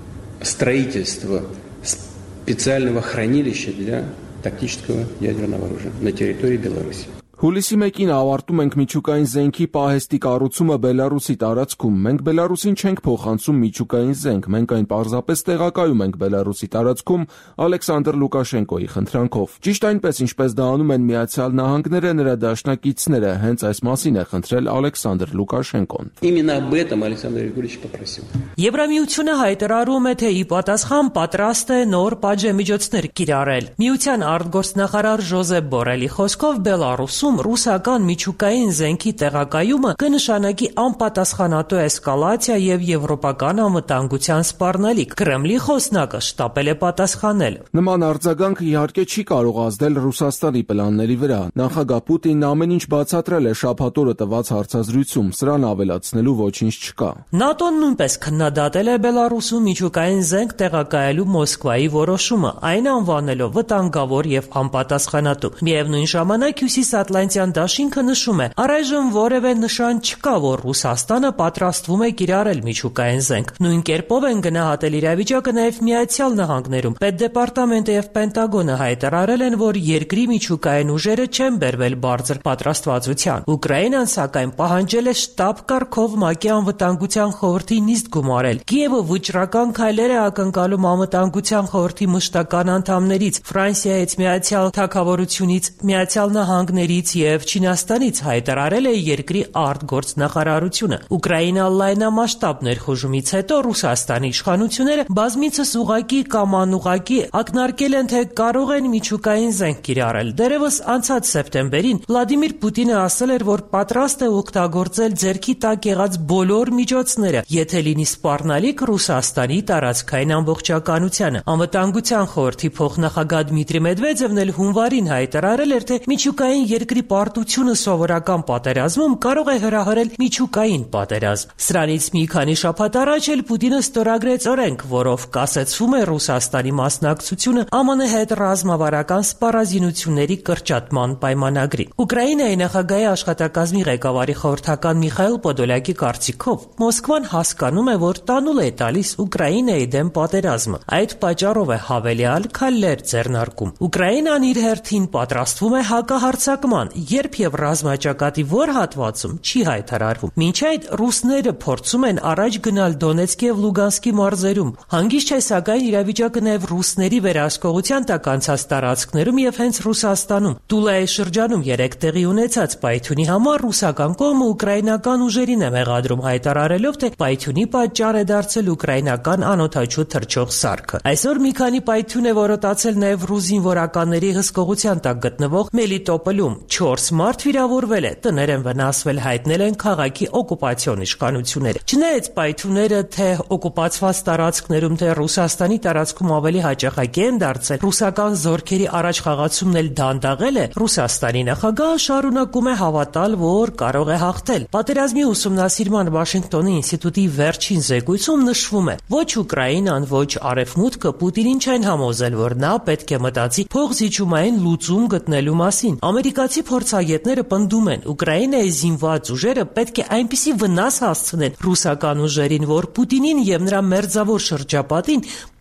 строительство специального хранилища для тактического ядерного оружия на территории Беларуси. Հուլիսի մեկին ավարտում ենք միջուկային զենքի պահեստի կառուցումը Բելարուսի տարածքում։ Մենք Բելարուսին չենք փոխանցում միջուկային զենք, մենք այն պարզապես տեղակայում ենք Բելարուսի տարածքում Ալեքսանդր Լուկաշենկոյի խնդրանքով։ Ճիշտ այնպես, ինչպես դա անում են Միացյալ Նահանգները, նրա դաշնակիցները, հենց այս մասին է խնդրել Ալեքսանդր Լուկաշենկոն։ Именно об этом Александр Григорьевич попросил. Եվրամիությունը հայտարարում է, թե ի պատասխան պատրաստ է նոր պատժամիջոցներ կիրառել։ Միության արտգործնախարար Ժոզեփ Բորելի խոսքով Բելարուսում ռուսական միջուկային զենքի տեղակայումը կնշանակի անպատասխանատու էսկալացիա եւ եվրոպական անվտանգության սպառնալիք։ Կրեմլի խոսնակը շտապել է պատասխանել։ Նման արձագանքը իհարկե չի կարող ազդել Ռուսաստանի պլանների վրա։ Նախագահ Պուտինն ամեն ինչ բացատրել է շաբաթ օրը տված հարցազրույցում, սրան ավելացնելու ոչինչ չկա։ ՆԱՏՕ-ն նույնպես քննադատել է Բելարուսում միջուկային զենք տեղակայելու Մոսկվայի որոշումը, այն անվանելով վտանգավոր եւ անպատասխանատու։ Միևնույն ժամանակ Հյուսիսատլանտյան դաշինքը նշում է, առայժմ որևէ նշան չկա, որ Ռուսաստանը պատրաստվում է կիրառել միջուկային զենք։ Նույն կերպով են գնահատել իրավիճակը նաև Միացյալ Նահանգներում։ Պետդեպարտամենտը եւ Պենտագոնը հայտարարել են, որ երկրի միջուկային ուժերը չեն բերվել բարձր պատրաստվածության։ Ուկրաինան, սակայն, պահանջել է շտաբ կարգով ՄԱԿ-ի անվտանգության խորհրդի նիստ գումարել։ Կիևը վճռական քայլեր է ակնկալում անվտանգության խորհրդի մշտական անդամներից, Ֆրանսիայից, Միացյալ Թագավորությունից, Միացյալ Նահանգներից եւ Չինաստանից, հայտարարել է երկրի արտգործնախարարությունը։ Ուկրաինա լայնամասշտաբ ներխուժումից հետո Ռուսաստանի իշխանությունները բազմիցս ուղակի կամ անուղակի ակնարկել են, թե կարող են միջուկային զենք կիրառել։ Դերևս անցած սեպտեմբերին Վլադիմիր Պուտինը ասել էր, որ պատրաստ է օգտագործել ձեռքի տակ եղած բոլոր միջոցները, եթե լինի սպառնալիք Ռուսաստանի տարածքային ամբողջականությանը։ Անվտանգության խորհրդի փոխնախագահ Դմիտրի Մեդվեդևն էլ հունվարին հայտարարել էր, թե միջուկային երկրի պարտությունը սովորական պատերազմում կարող է հրահրել միջուկային պատերազմ։ Սրանից մի քանի շաբաթ առաջ էլ Պուտինը ստորագրեց օրենք, որով կասեցվում է Ռուսաստանի մասնակցությունը ԱՄՆ հետ ռազմավարական սպառազինությունների կրճատման պայմանագրին։ Ուկրաինայի նախագահի աշխատակազմի ղեկավարի խորհրդական Միխայիլ Պոդոլյակի կարծիքով Մոսկվան հասկանում է, որ տանուլ է տալիս Ուկրաինայի դեմ պատերազմը։ Այդ պատճառով է հավելյալ քայլեր ձեռնարկում։ Ուկրաինան իր հերթին պատրաստվում է հակահարձակման, երբ եւ ռազմաճակատի որ հատվածում չի հայտարարվում։ Մինչ այդ ռուսները փորձում են առաջ գնալ Դոնեցկի եւ Լուգանսկի մարզերում։ Հանգիստ չէ, սակայն իրավիճակը նաեւ ռուսների վերահսկողության տակ անցած տարածքներում եւ հենց Ռուսաստանում։ Տուլայի շրջանում երեք տեղի ունեցած պայթյունի համար ռուսական կողմը ուկրաինական ուժերին է մեղադրում, հայտարարելով, թե պայթյունի պատճառ է դարձել ուկրաինական անօդաչու թռչող սարքը։ Այսօր մի քանի պայթյուն է որոտացել նաեւ ռուս զինվորականների հսկողության տակ գտնվող Մելիտոպոլում չորս մարդ վիրավորվել է, տներ են վնասվել, հայտնել են քաղաքի օկուպացիոն իշխանությունները։ Չնայած պայթյունները թե օկուպացված տարածքներում, թե Ռուսաստանի տարածքում ավելի հաճախակի են դարձել, ռուսական զորքերի առաջխաղացումն էլ դանդաղել է, Ռուսաստանի նախագահը շարունակում է հավատալ, որ կարող է հաղթել։ Պատերազմի ուսումնասիրման Վաշինգտոնի ինստիտուտի վերջին զեկույցում նշվում է. ոչ Ուկրաինան, ոչ Արևմուտքը Պուտինին չեն համոզել, որ նա պետք է մտածի փոխզիջումային լուծում գտնելու մասին։ Ամերիկացի փորձագետները պնդում են, Ուկրաինայի զինված ուժերը պետք է այնպիսի վնաս հասցնեն ռուսական ուժերին, որ Պուտինին եւ նրա մերձավոր շրջապատին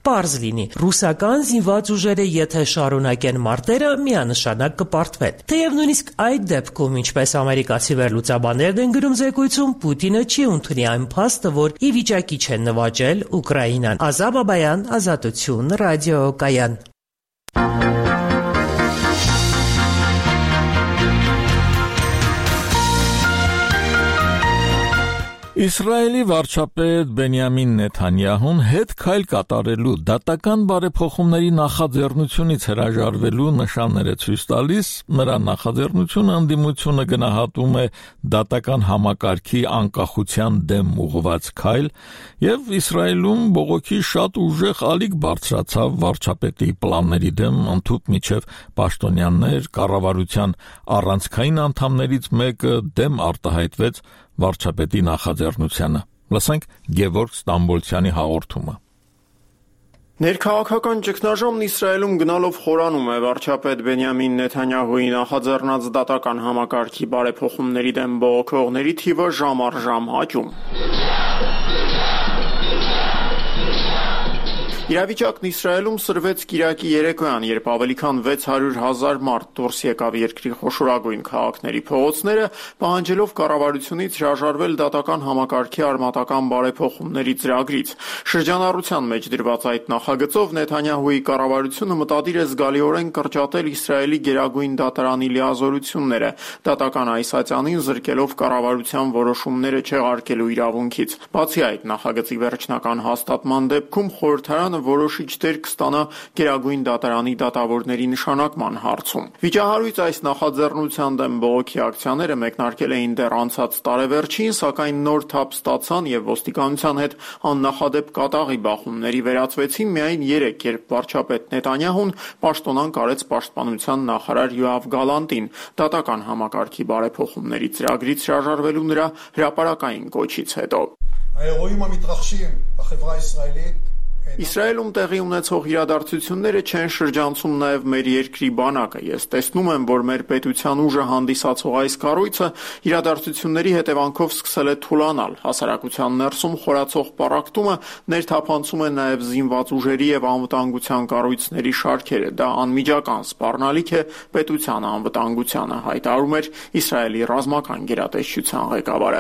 պարզ լինի, ռուսական զինված ուժերը եթե շարունակեն մարտերը, միանշանակ կպարտվեն։ Թեև նույնիսկ այդ դեպքում, ինչպես ամերիկացի վերլուծաբաններն են գրում զեկույցում, Պուտինը չի ընդունի այն փաստը, որ ի վիճակի չէ նվաճել Ուկրաինան։ Ազատ Բաբայան, Ազատություն, ռադիոկայան։ Իսրայելի վարչապետ Բենյամին Նեթանյահուն հետ քայլ կատարելու դատական բարեփոխումների նախաձեռնությունից հրաժարվելու նշաններ է ցույց տալիս, նրա նախաձեռնությունը ընդդիմությունը գնահատում է դատական համակարգի անկախության դեմ ուղղված քայլ, եւ Իսրայելում բողոքի շատ ուժեղ ալիք բարձրացավ վարչապետի պլանների դեմ, ընդհուպ միջև պաշտոնյաներ, կառավարության առանցքային անդամներից մեկը դեմ արտահայտվեց վարչապետի նախաձեռնությանը։ Լսենք Գևորգ Ստամբոլցյանի հաղորդումը։ Ներքաղաքական ճգնաժամն Իսրայելում գնալով խորանում է վարչապետ Բենյամին Նեթանյահուի նախաձեռնած դատական համակարգի բարեփոխումների դեմ բողոքողների թիվը ժամ առ ժամ աճում։ Իրավիճակն Իսրայելում սրվեց Կիրակի երեկոյան, երբ ավելի քան վեց հարյուր հազար մարդ դուրս եկավ երկրի խոշորագույն քաղաքների փողոցները, պահանջելով կառավարությունից հրաժարվել դատական համակարգի արմատական բարեփոխումների ծրագրից։ Շրջանառության մեջ դրված այդ նախագծով Նեթանյահուի կառավարությունը մտադիր է զգալիորեն կրճատել Իսրայելի գերագույն դատարանի լիազորությունները, դատական այսացյանին զրկելով կառավարության որոշումները չեղարկելու իրավունքից։ Բացի այդ, նախագծի վերջնական հաստատման դեպքում խորհրդարանը որոշիչ դեր կստանա գերագույն դատարանի դատավորների նշանակման հարցում։ Վիճահարույց այս նախաձեռնության դեմ բողոքի ակցիաները մեկնարկել էին դեռ անցած տարեվերջին, սակայն նոր թափ ստացան եւ ոստիկանության հետ աննախադեպ կատաղի բախումների վերածվեցին միայն երեկ, երբ վարչապետ Նեթանյահուն պաշտոնանկ արեց պաշտպանության նախարար Յոավ Գալանտին դատական համակարգի բարեփոխումների ծրագրից հրաժարվելու նրա հրապարակային կոչից հետո։ האירועים המתרחשים בחברה הישראלית Իսրայելում տեղի ունեցող իրադարձությունները չեն շրջանցում նաև մեր երկրի բանակը։ Ես տեսնում եմ, որ մեր պետության ուժը հանդիսացող այս կառույցը իրադարձությունների հետևանքով սկսել է թուլանալ։ Հասարակության ներսում խորացող պառակտումը ներթափանցում է նաև զինված ուժերի եւ անվտանգության կառույցների շարքերը։ Դա անմիջական սպառնալիք է պետության անվտանգությանը, հայտարարում էր Իսրայելի ռազմական գերատեսչության ղեկավարը։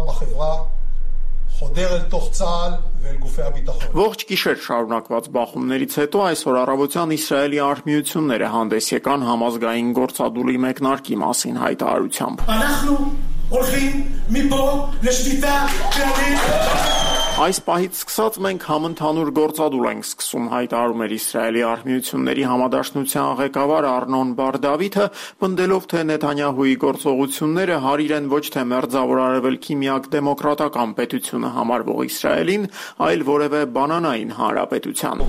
Ողջ գիշեր շարունակված բախումներից հետո այսօր առավոտյան Իսրայելի արհմիությունները հանդես եկան համազգային գործադուլի մեկնարկի մասին հայտարարությամբ։ Այս պահից սկսած մենք համընդհանուր գործադուլ ենք սկսում, հայտարարում էր Իսրայելի արհմիությունների համադաշնության ղեկավար Արնոն Բար-Դավիթը, պնդելով, թե Նեթանյահուի գործողությունները հարիր են ոչ թե մերձավոր արևելքի միակ դեմոկրատական պետությունը համարվող Իսրայելին, այլ որևէ բանանային հանրապետության։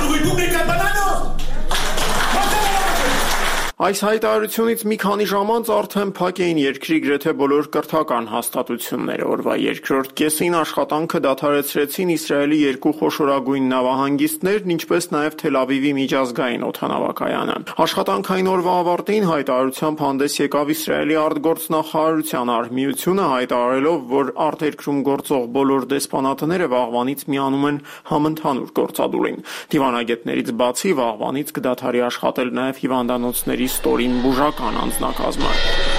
Այս հայտարարությունից մի քանի ժամ անց արդեն փակ էին երկրի գրեթե բոլոր կրթական հաստատությունները։ Օրվա երկրորդ կեսին աշխատանքը դադարեցրեցին Իսրայելի երկու խոշորագույն նավահանգիստներն, ինչպես նաև Թել Ավիվի միջազգային օդանավակայանը։ Աշխատանքային օրվա ավարտին հայտարարությամբ հանդես եկավ Իսրայելի արտգործնախարարության արհմիությունը, հայտարարելով, որ արտերկրում գործող բոլոր դեսպանատները վաղվանից միանում են համընդհանուր գործադուլին։ Դիվանագետներից բացի վաղվանից կդադարի աշխատել նաև հիվանդանոցների ստորին բուժական անձնակազմը։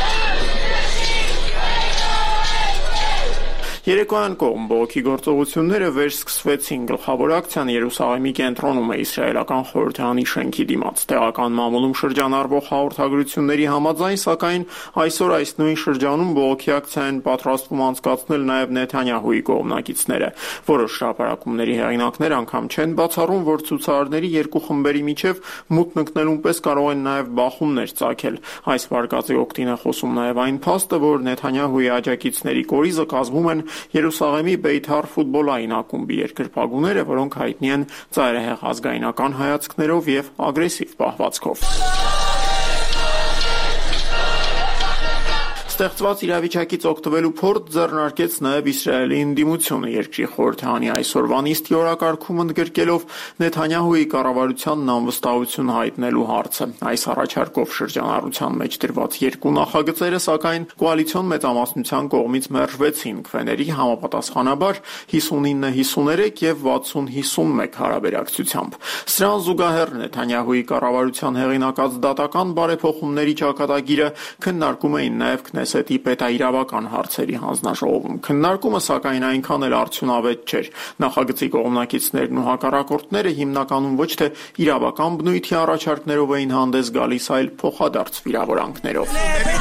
Երեկոյան կողմ բողոքի գործողությունները վերսկսվեցին։ Գլխավոր ակցիան Երուսաղեմի կենտրոնում է իսրայելական խորհրդարանի շենքի դիմաց։ Տեղական մամուլում շրջանառվող հաղորդագրությունների համաձայն, սակայն այսօր այս նույն շրջանում բողոքի ակցիա են պատրաստվում անցկացնել նաև Նեթանյահուի կողմնակիցները։ Որոշ հրապարակումների հեղինակներ անգամ չեն բացառում, որ ցուցարարների երկու խմբերի միջև մուտք ընկնելուն պես կարող են նաև բախումներ ծագել։ Այս վարկածի օգտին է խոսում նաև այն փաստը, որ Նեթանյահուի աջակիցների կորիզը կազմում են Երուսաղեմի Բեյթար ֆուտբոլային ակումբի երկրպագուները, որոնք հայտնի են ծայրահեղ ազգայնական հայացքներով եւ ագրեսիվ պահվածքով։ Ստեղծված իրավիճակից օգտվելու փորձ ձեռնարկեց նաև Իսրայելի ընդդիմությունը երկրի խորհրդանի այսօրվա նիստի օրակարգում ընդգրկելով Նեթանյահուի կառավարությանն անվստահություն հայտնելու հարցը։ Այս առաջարկով շրջանառության մեջ դրված երկու նախագծերը, սակայն կոալիցիոն մեծամասնության կողմից մերժվեցին քվեների համապատասխանաբար հիսունինը հիսուներեք եւ վաթսուն հիսունմեկ հարաբերակցությամբ։ Սրան զուգահեռ Նեթանյահուի կառավարության հեղինակած դատական բարեփոխումների ճակատագիրը քննարկում էին նաև Քնեսետի պետաիրավական հարցերի հանձնաժողովում։ Քննարկումը սակայն այնքան էլ արդյունավետ չէր։ Նախագծի կողմնակիցներն ու հակառակորդները հիմնականում ոչ թե իրավական բնույթի առաջարկներով էին հանդես գալիս, այլ փոխադարձ վիրավորանքներով։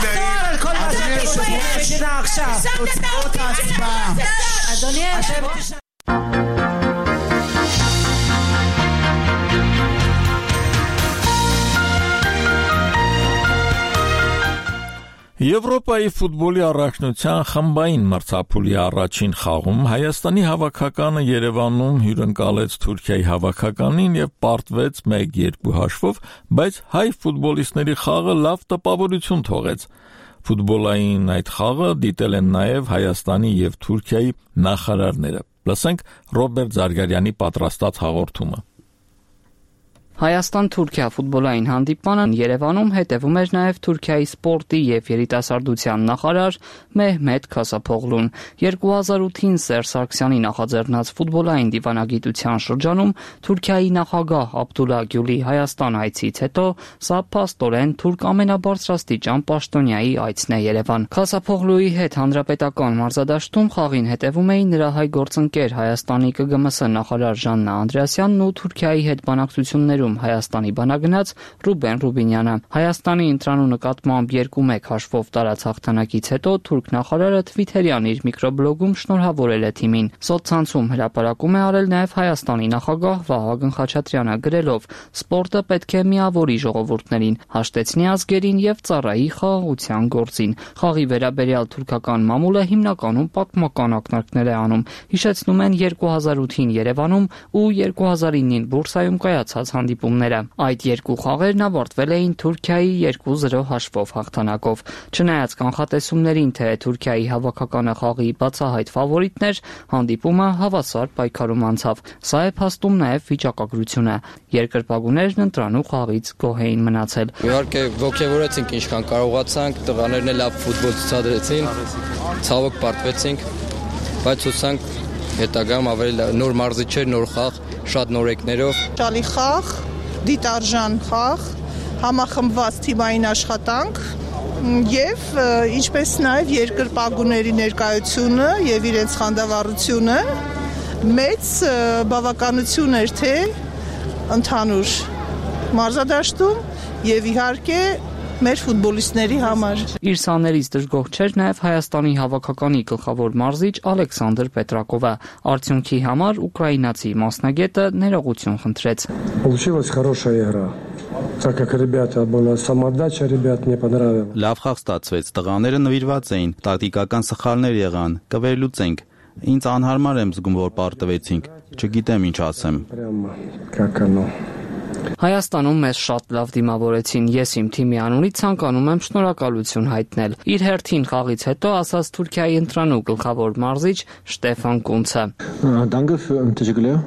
Եվրոպայի ֆուտբոլի առաջնության խմբային մրցափուլի առաջին խաղում Հայաստանի հավաքականը Երևանում հյուրընկալեց Թուրքիայի հավաքականին եւ պարտվեց մեկ երկու հաշվով, բայց հայ ֆուտբոլիստների խաղը լավ տպավորություն թողեց։ Ֆուտբոլային այդ խաղը դիտել են նաեւ Հայաստանի եւ Թուրքիայի նախարարները։ Լսենք Ռոբերտ Զարգարյանի պատրաստած հաղորդումը։ Հայաստան-Թուրքիա ֆուտբոլային հանդիպմանը Երևանում հետևում էր նաև Թուրքիայի սպորտի եւ երիտասարդության նախարար Մեհմեդ Քասափօղլուն։ երկու հազար ութին Սերժ Սարգսյանի նախաձեռնած ֆուտբոլային դիվանագիտության շրջանում Թուրքիայի նախագահ Աբդուլլա Գյուլի Հայաստան այցից հետո սա փաստորեն թուրք ամենաբարձրաստիճան պաշտոնյայի այցն է Երևան։ Քասափօղլուի հետ հանրապետական մարզադաշտում խաղին հետևում էին նրա հայ գործընկեր Հայաստանի ԿգՄՍ նախարար Ժաննա Անդրեասյանն ու Թուրքիայի հետ բանակցություններում Հայաստանի բանագնաց Ռուբեն Ռուբինյանը։ Հայաստանի ընտրանու նկատմամբ երկու մեկ հաշվով տարած հաղթանակից հետո թուրք նախարարը Թվիթերյան իր միկրոբլոգում շնորհավորել է թիմին։ Սոցցանցում հրապարակում է արել նաև Հայաստանի նախագահ Վահագն Խաչատրյանը գրելով. «Սպորտը պետք է միավորի ժողովուրդներին, հաշտեցնի ազգերին եւ ծառայի խաղաղության գործին»։ Խաղի վերաբերյալ թուրքական մամուլը հիմնականում պատմական ակնարկներ է անում։ Հիշեցնում են երկու հազար ութին Երևանում ու երկու հազար ինին Բուրսայում կայացած հանդիպումները։ Այդ երկու խաղերն ավարտվել էին Թուրքիայի երկու զրո հաշվով հաղթանակով։ Չնայած կանխատեսումներին, թե Թուրքիայի հավաքականը խաղի բացահայտ ֆավորիտն էր, հանդիպումը հավասար պայքարում անցավ։ Սա է փաստում նաև վիճակագրությունը։ Երկրպագուներն ընտրանու խաղից գոհ էին մնացել։ Իհարկե ողջևորեցինք ինչքան կարողացանք, տղաներն էլ լավ ֆուտբոլ ցուցադրեցին, ցավոք պարտվեցինք, բայց հուսանք հետագայում ավելի նոր մարզիչեր, նոր խաղ, շատ նորեկներով։ Շալի խաղ, դիտարժան խաղ, համախմբված թիմային աշխատանք եւ ինչպես նաեւ երկրպագուների ներկայությունը եւ իրենց խանդավառությունը մեծ բավականություն էր թե ընդհանուր մարզադաշտում եւ իհարկե մեր ֆուտբոլիստների համար։ Իր սաներից դժգոհ չէր նաև Հայաստանի հավաքականի գլխավոր մարզիչ Ալեքսանդր Պետրակովը։ Արդյունքի համար ուկրաինացի մասնագետը ներողություն խնդրեց։ Получилась хорошая игра. Так как ребята была самоотдача, ребят мне понравилось. Լավ խաղ ստացվեց, տղաները նվիրված էին, տակտիկական սխալներ եղան, կվերլուծենք։ Ինձ անհարմար եմ զգում, որ պարտվեցինք։ Չգիտեմ ինչ ասեմ։ Прямо как оно. Հայաստանում մեզ շատ լավ դիմավորեցին։ Ես իմ թիմի անունից ցանկանում եմ շնորհակալություն հայտնել։ Իր հերթին խաղից հետո ասաց Թուրքիայի ընտրանու գլխավոր մարզիչ Շտեֆան Կունցը։ Danke für teşekkürler.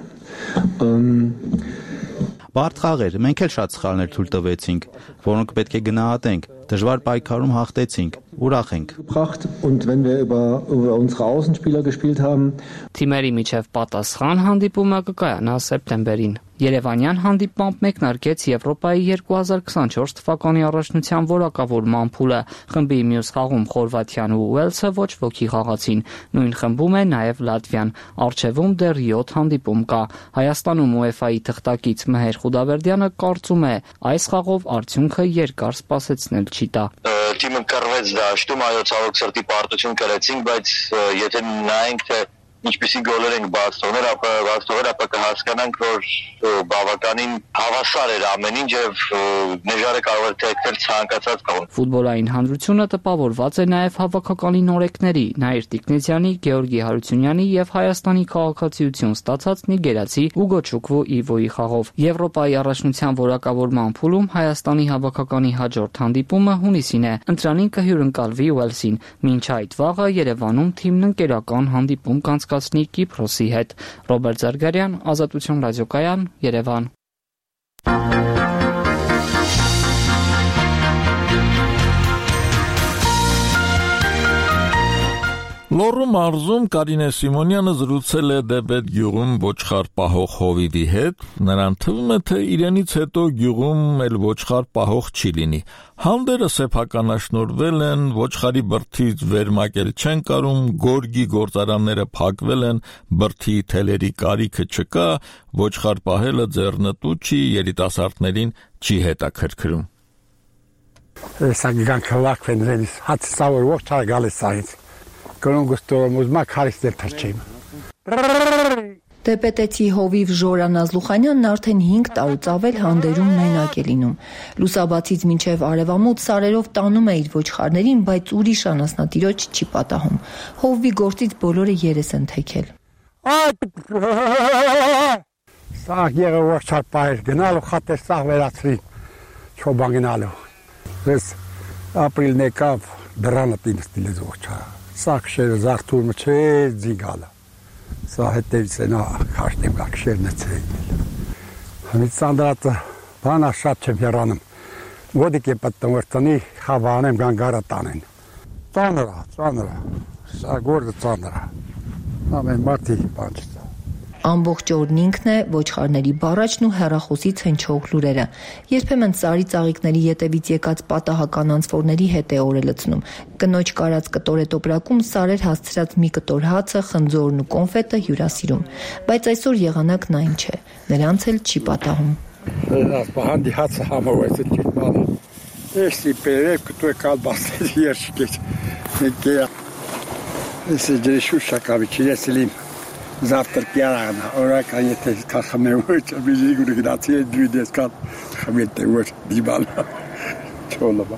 Բարդ խաղ էր, մենք էլ շատ սխալներ թույլ տվեցինք, որոնք պետք է գնահատենք։ Դժվար պայքարում հաղթեցինք, ուրախ ենք։ Und wenn wir über über unsere Außenspieler gespielt haben, Թիմերի միջև պատասխան հանդիպումը կկայանա սեպտեմբերին։ Երևանյան հանդիպմամբ մեկնարկեց Եվրոպայի երկու հազար քսանչորս թվականի առաջնության որակավորման փուլը։ Խմբի մյուս խաղում Խորվաթիան ու Ուելսը ոչ ոքի խաղացին։ Նույն խմբում է նաև Լատվիան։ Առջևում դեռ յոթ հանդիպում կա։ Հայաստանում ՈՒԵՖԱ-ի թղթակից Մհեր Խուդավերդյանը կարծում է, այս խաղով արդյունքը երկար սպասեցնել չի տա։ Թիմը կռվեց դաշտում, այո, ցավոք սրտի պարտություն կրեցինք, բայց եթե նայենք թե ինչպեսի գոլեր ենք բաց թողնել, ապա բաց թողել, ապա կհասկանանք, որ բավականին հավասար էր ամեն ինչ եւ նժարը կարող էր թեքել ցանկացած կողմ։ Ֆուտբոլային հանրությունը տպավորված է նաև հավաքականի նորեկների Նայիր Տիկնեցյանի, Գեորգի Հարությունյանի եւ Հայաստանի քաղաքացիություն ստացած նիգերացի Ուգո Չուկվու Իվոյի խաղով։ Եվրոպայի առաջնության որակավորման փուլում Հայաստանի հավաքականի հաջորդ հանդիպումը հունիսին է։ Ընտրանին կհյուրընկալվի Ուելսին։ Մինչ այդ վաղը Երևանում թիմն ընկերական հանդիպում կանցկացնի Կիպրոսի հետ։ Ռոբերտ Զարգարյան, Ազատություն ռադիոկայան, Երևան։ Լոռու մարզում Կարինե Սիմոնյանը զրուցել է Դեբետ գյուղում ոչխար պահող Հովիվի հետ, նրան թվում է, թե իրենից հետո գյուղում էլ ոչխար պահող չի լինի։ Հանդերը սեփականաշնորհվել են, ոչխարի բրդից վերմակել չեն կարում, գորգի գործարանները փակվել են, բրդի թելերի կարիքը չկա, ոչխար պահելը ձեռնտու չի, երիտասարդներին չի հետաքրքրում։ Սա գանքլակ վենզելիս, հաց սավոր ոչխար գալիս այնց։ Դեպետեցի Հովիվ Ժորան Ազլուխանյանն արդեն հինգ տարուց ավել հանդերում մենակ է լինում։ Լուսաբացից մինչև արևամուտ սարերով տանում է իր ոչխարներին, բայց ուրիշ անասնատիրոջ չի պատահում։ Հովվի գործից բոլորը երես են թեքել։ Սաղ եղը ոչխար պահեր գնալու խատեր սաղ վերացրին, չոբան գնալու։ Ես ապրիլն եկավ դրանը տինս տիլեզ ոչխար։ Սակշերը զարդուրմը չէ ձիգալը, սա հետևից է նա կաշտեմ կակշերն է ծեյնել։ Հմից սանդրատը բանա շատ չեմ հեռանում, ոտիք է պտտում վրտնի խավանեմ գանգարը տանեն։ Ծանıra, ծանıra, սա գորդը ծանıra, ամեն մարդի բան չծա։ Ամբողջ օրն ինքն է, ոչխարների բառաչն ու հեռախոսից հնչող լուրերը։ Երբեմն ծառի ծաղիկների ետևից եկած պատահական անցվորների հետ է օրը լցնում։ Կնոջ կարած կտոր է տոպրակում սարեր հասցրած մի կտոր հացը, խնձորն ու կոնֆետը հյուրասիրում։ Բայց այսօր եղանակն այն չէ, նրանց էլ չի պատահում։ Ասպահանդի հացը համովայցը չի բանը։ Էսի պերև կտու է կալբասեր երշկեչ։ Էսի ջրեշու շակավի չիրեսիլիմ։ Завтра пьяна, урака եթե քախմեմ ոչ, բիզի գուրի գնացի դույդես կան խմեթե ոչ դիբալ չոլա։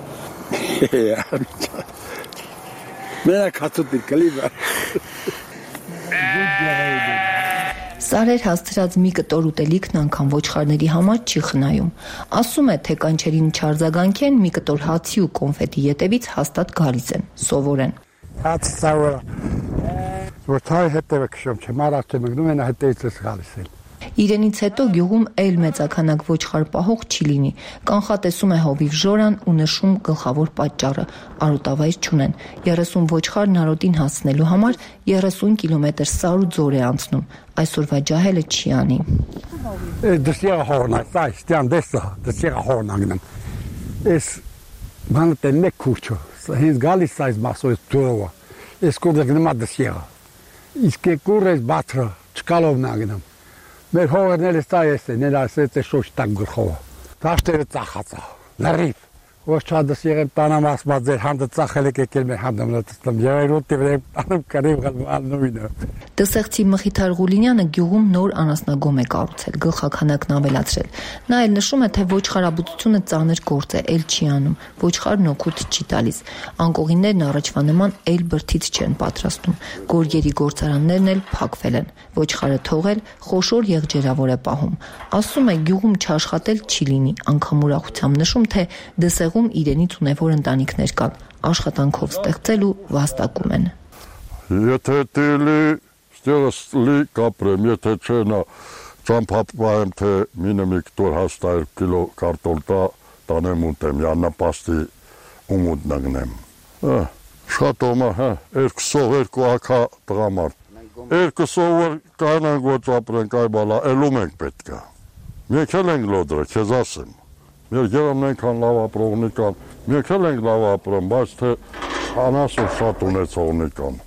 Մենա քացուտի կլիվա։ Սարեր հասցրած մի կտոր ուտելիքն անգամ ոչխարների համար չի խնայում։ Ասում է, թե կանչերին չարձագանքեն, մի կտոր հացի ու կոնֆետի ետևից հաստատ գալիս են, սովորեն։ Հաց սավորա։ Որթայ հետևը քշում չեմ, առաջ եմ գնում, այնա հետևից ես գալիս էլ։ Իրենից հետո գյուղում էլ մեծականակ ոչխար պահող չի լինի։ Կանխատեսում է Հովիվ Ժորան ու նշում գլխավոր պատճառը՝ արոտավայր չունեն։ երեսուն ոչխարն արոտին հասնելու համար երեսուն կիլոմետր սար ու ձոր է անցնում։ Այսօրվա ջահելը չի անի։ Դսիա հորնա, սա ստյան դեսա, դսիա հորնանգնեմ։ Էս բանը տեննե քուչո, հենց գալիս այս մասոյս դուրովա։ Էս կոդը գնումա դսիա։ Իսկ կուրես բաթրը չկալով նագնամ։ Մեր հողերն էլ ստա ես է, ներասեց է շոշ տակ գլխովը։ Դաշտերը ծախացա, լրիվ։ Ոչ չադս եղեմ տանամ ասմած ձեր հանդը ծախել եք եկել մեր հանդը մնատստում, եղերոտ և եմ տանում կրիվ գլվալ նույնը։ Դսեղցի Մխիթար Ղուլինյանը գյուղում նոր անասնագոմ է կառուցել, գլխաքանակն ավելացրել։ Նա էլ նշում է, թե ոչխարաբուծությունը ծանր գործ է, էլ չի անում, ոչխարն օգուտ չի տալիս։ Անկողիններն առաջվա նման էլ բրդից չեն պատրաստում, գորգերի գործարաններն էլ փակվել են, ոչխարը թողել խոշոր եղջերավոր է պահում։ Ասում է, գյուղում չաշխատել չի լինի, անգամ ուրախությամբ նշում, թե դսեղում իրենից ունևոր ընտանիքներ կան, աշխատանքով ստեղծել ու վաստակում են։ Եթե տիլի ստեղս լի կապրեմ, եթե չէ նա ճամփապվայեմ, թե մինը մի կտոր հաստայր կիլո կարտոլ տա, տանեմ ուտեմ, յաննապաստի ումուտ նգնեմ։ Շատ ոմա, երկսով երկու ակա տղամարդ։ Երկսով որ կանանք ոչ ապրենք այ բալա, էլում ենք պետքա։ Մենք էլ ենք լոդրը, քեզ ասեմ։ Մեր գերամն ենքան լավ ապրողնի կան, մենք էլ ենք լավ ապրում, բայց թե անասուն շատ ունեցողնի կան։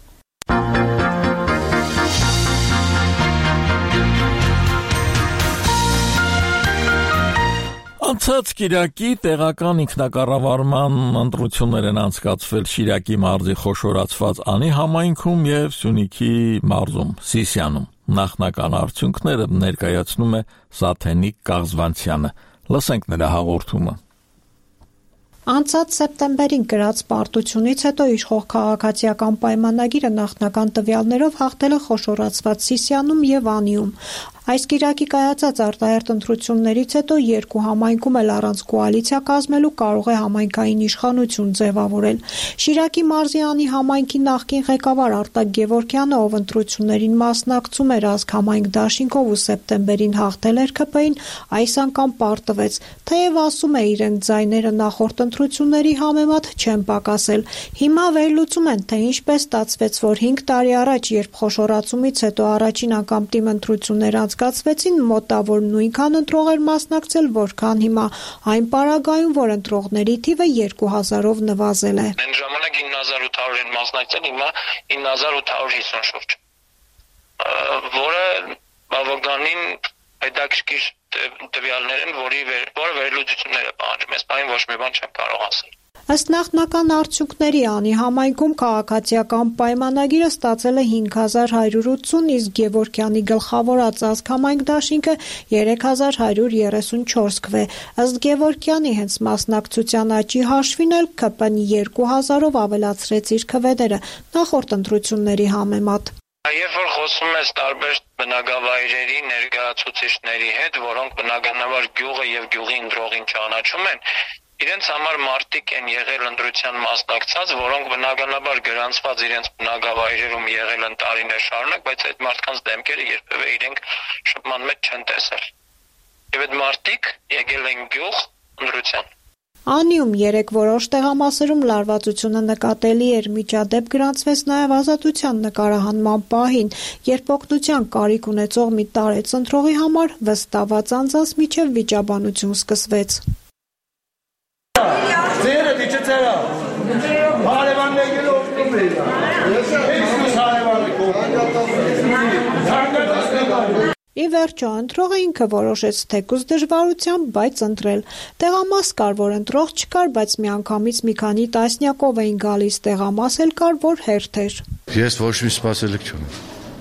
Անցած կիրակի տեղական ինքնակառավարման ընտրություններ են անցկացվել Շիրակի մարզի խոշորացված Անի համայնքում եւ Սյունիքի մարզում Սիսիանում։ Նախնական արդյունքները ներկայացնում է Սաթենիկ Կաղզվանցյանը։ Լսենք նրա հաղորդումը։ Անցած սեպտեմբերին գրած պարտությունից հետո իշխող քաղաքացիական պայմանագիրը նախնական տվյալներով հաղթել է խոշորացված Սիսիանում եւ Անիում։ Այս կիրակի կայացած արտահերթ ընտրություններից հետո երկու համայնքում էլ առանց կոալիցիա կազմելու կարող է համայնքային իշխանություն ձևավորել։ Շիրակի մարզի Անի համայնքի նախկին ղեկավար Արտակ Գևորգյանը, ով ընտրություններին մասնակցում էր ազգ համայնք դաշինքով ու սեպտեմբերին հաղթել էր ՔՊ-ին, այս անգամ պարտվեց, թեև ասում է իրենք ձայները նախորդ ընտրությունների համեմատ չեն պակասել։ Հիմա վերլուծում են, թե ինչպես ստացվեց, որ հինգ տարի առաջ, երբ խոշորացումից հետո առաջին անգամ թիմ ընտրություններ անցկացվեցին, մոտավոր նույնքան ընտրող էր մասնակցել, որքան հիմա, այն պարագայում, որ ընտրողների թիվը երկու հազարով նվազել է։ Այն ժամանակ ինը հազար ութ հարյուր են մասնակցել, հիմա ինը հազար ութ հարյուր հիսուն շուրջ, որը բավականին հետաքրքիր տվյալներ են, որի որը վերլուծություններ է պահանջում, այս բանը ոչ մի բան չեմ կարող ասել։ Ըստ նախնական արդյունքների Անի համայնքում քաղաքացիական պայմանագիրը ստացել է հինգ հազար հարյուր ութսուն, իսկ Գևորգյանի գլխավորած ազգ համայնք դաշինքը երեք հազար հարյուր երեսունչորս քվե։ Ըստ Գևորգյանի հենց մասնակցության աճի հաշվին էլ ՔՊ-ն երկու հազարով ավելացրեց իր քվեները նախորդ ընտրությունների համեմատ։ Երբ որ խոսում ես տարբեր բնակավայրերի ներկայացուցիչների հետ, որոնք բնականաբար գյուղը եւ գյուղի ընտրողին ճանաչում են, իրենց համար մարդիկ են եղել ընտրության մասնակցած, որոնք բնականաբար գրանցված իրենց բնակավայրերում եղել են տարիներ շարունակ, բայց այդ մարդկանց դեմքերը երբևէ իրենք շփման մեջ չեն տեսել։ Եվ այդ մարդիկ եկել են գյուղ ընտրության։ Անիում երեք որոշ տեղամասերում լարվածությունը նկատելի էր, միջադեպ գրանցվեց նաև ազատության նկարահանման պահին, երբ օգնության կարիք ունեցող մի տարեց ընտրողի համար վստահված անձանց միջև վիճաբանություն սկսվեց։ Ձերը դիչը ձերա, հարևանն եկել օգնում էր, ես հարևանը կողմ։ Ի վերջո ընտրողը ինքը որոշեց թեկուզ դժվարությամբ, բայց ընտրել։ Տեղամաս կար, որ ընտրող չկար, բայց միանգամից մի քանի տասնյակով էին գալիս, տեղամաս էլ կար, որ հերթ էր։ Ես ոչ մի սպասելիք չունեմ։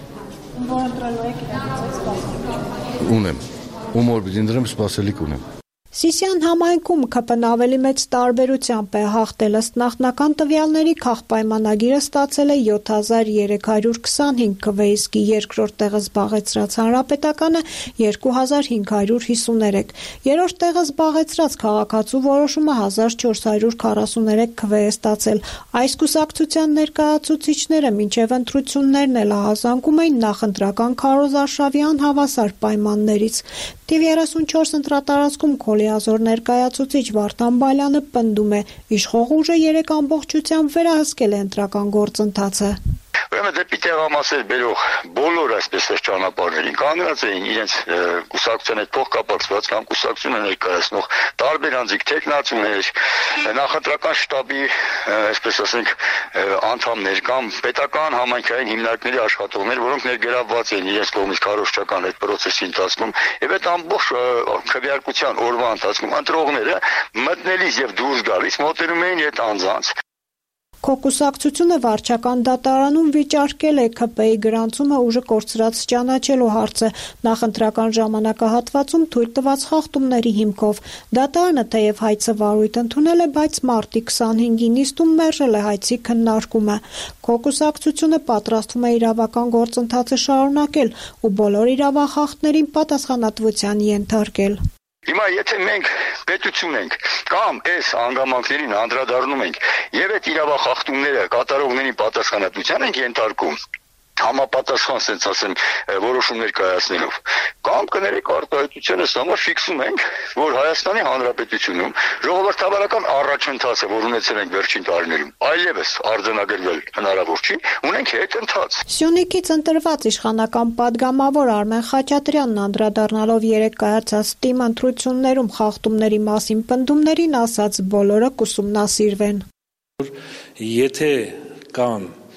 Որ ընտրելու եք, սպասելիք։ Ունեմ։ Ում որ պիտի ընտրեմ, սպասելիք ունեմ։ Սիսիան համայնքում ՔՊ-ն ավելի մեծ տարբերությամբ է հաղթել, ըստ նախնական տվյալների քաղաքապայմանագիրը ստացել է յոթ հազար երեք հարյուր քսանհինգ քվե, իսկ երկրորդ տեղը զբաղեցրած Հանրապետականը երկու հազար հինգ հարյուր հիսուներեք։ Երրորդ տեղը զբաղեցրած Քաղաքացու որոշումը հազար չորս հարյուր քառասուներեք քվե է ստացել։ Այս կուսակցության ներկայացուցիչները մինչև ընտրություններն էլ ահազանգում էին նախընտրական քարոզարշավի անհավասար պայմաններից։ Թիվ երեսունչորս ընտրատարածքում Քոլիազոր ներկայացուցիչ Վարդան Բալյանը պնդում է, իշխող ուժը երեք ամբողջությամբ վերահսկել է ընտրական գործընթացը։ Ուրեմն դեպի տեղամասեր բերող բոլոր այսպես ճանապարհներին կանգնած էին իրենց կուսակցության հետ փոխկապակցված կամ կուսակցությունը ներկայացնող տարբեր անձիկ, տեխնացուներ, նախընտրական շտաբի, այսպես ասենք, անդամներ կամ պետական համայնքային հիմնարկների աշխատողներ, որոնք ներգրավված էին իրենց կողմից քարոզչական այդ process-ի ընթացքում, եւ այդ ամբողջ քվեարկության օրվա ընթացքում ընտրողները մտնելիս եւ դուրս գալիս մոտենում էին այդ անձանց։ Կոկուսակցությունը վարչական դատարանում վիճարկել է ՔՊ-ի գրանցումը ուժը կորցրած ճանաչելու հարցը նախընտրական ժամանակահատվածում թույլ տված խախտումների հիմքով։ Դատարանը թեև հայցը վարույթ ընդունել է, բայց մարտի քսանհինգի նիստում մերժել է հայցի քննարկումը։ Կոկուսակցությունը պատրաստվում է իրավական գործընթացը շարունակել ու բոլոր իրավախախտներին պատասխանատվության ենթարկել։ Հիմա եթե մենք պետություն ենք կամ այս հանգամանքներին անդրադառնում ենք եւ այդ իրավախախտումները կատարողների պատասխանատվության ենք ենթարկում համապատասխան, ասենց ասեմ, որոշումներ կայացնելով, կամ կներեք արտահայտությունս համար ֆիքսում ենք, որ Հայաստանի Հանրապետությունում ժողովրդավարական առաջընթացը, որ ունեցել ենք վերջին տարիներում, այլևս արձանագրվել հնարավոր չի, ունենք հետընթաց։ Սյունիքից ընտրված իշխանական падգամավոր Արմեն Խաչատրյանն անդրադառնալով երեք կայացած թիմ ընտրություններում խախտումների մասին պնդումներին ասաց՝ բոլորը կուսումնասիրվեն։ Եթե կան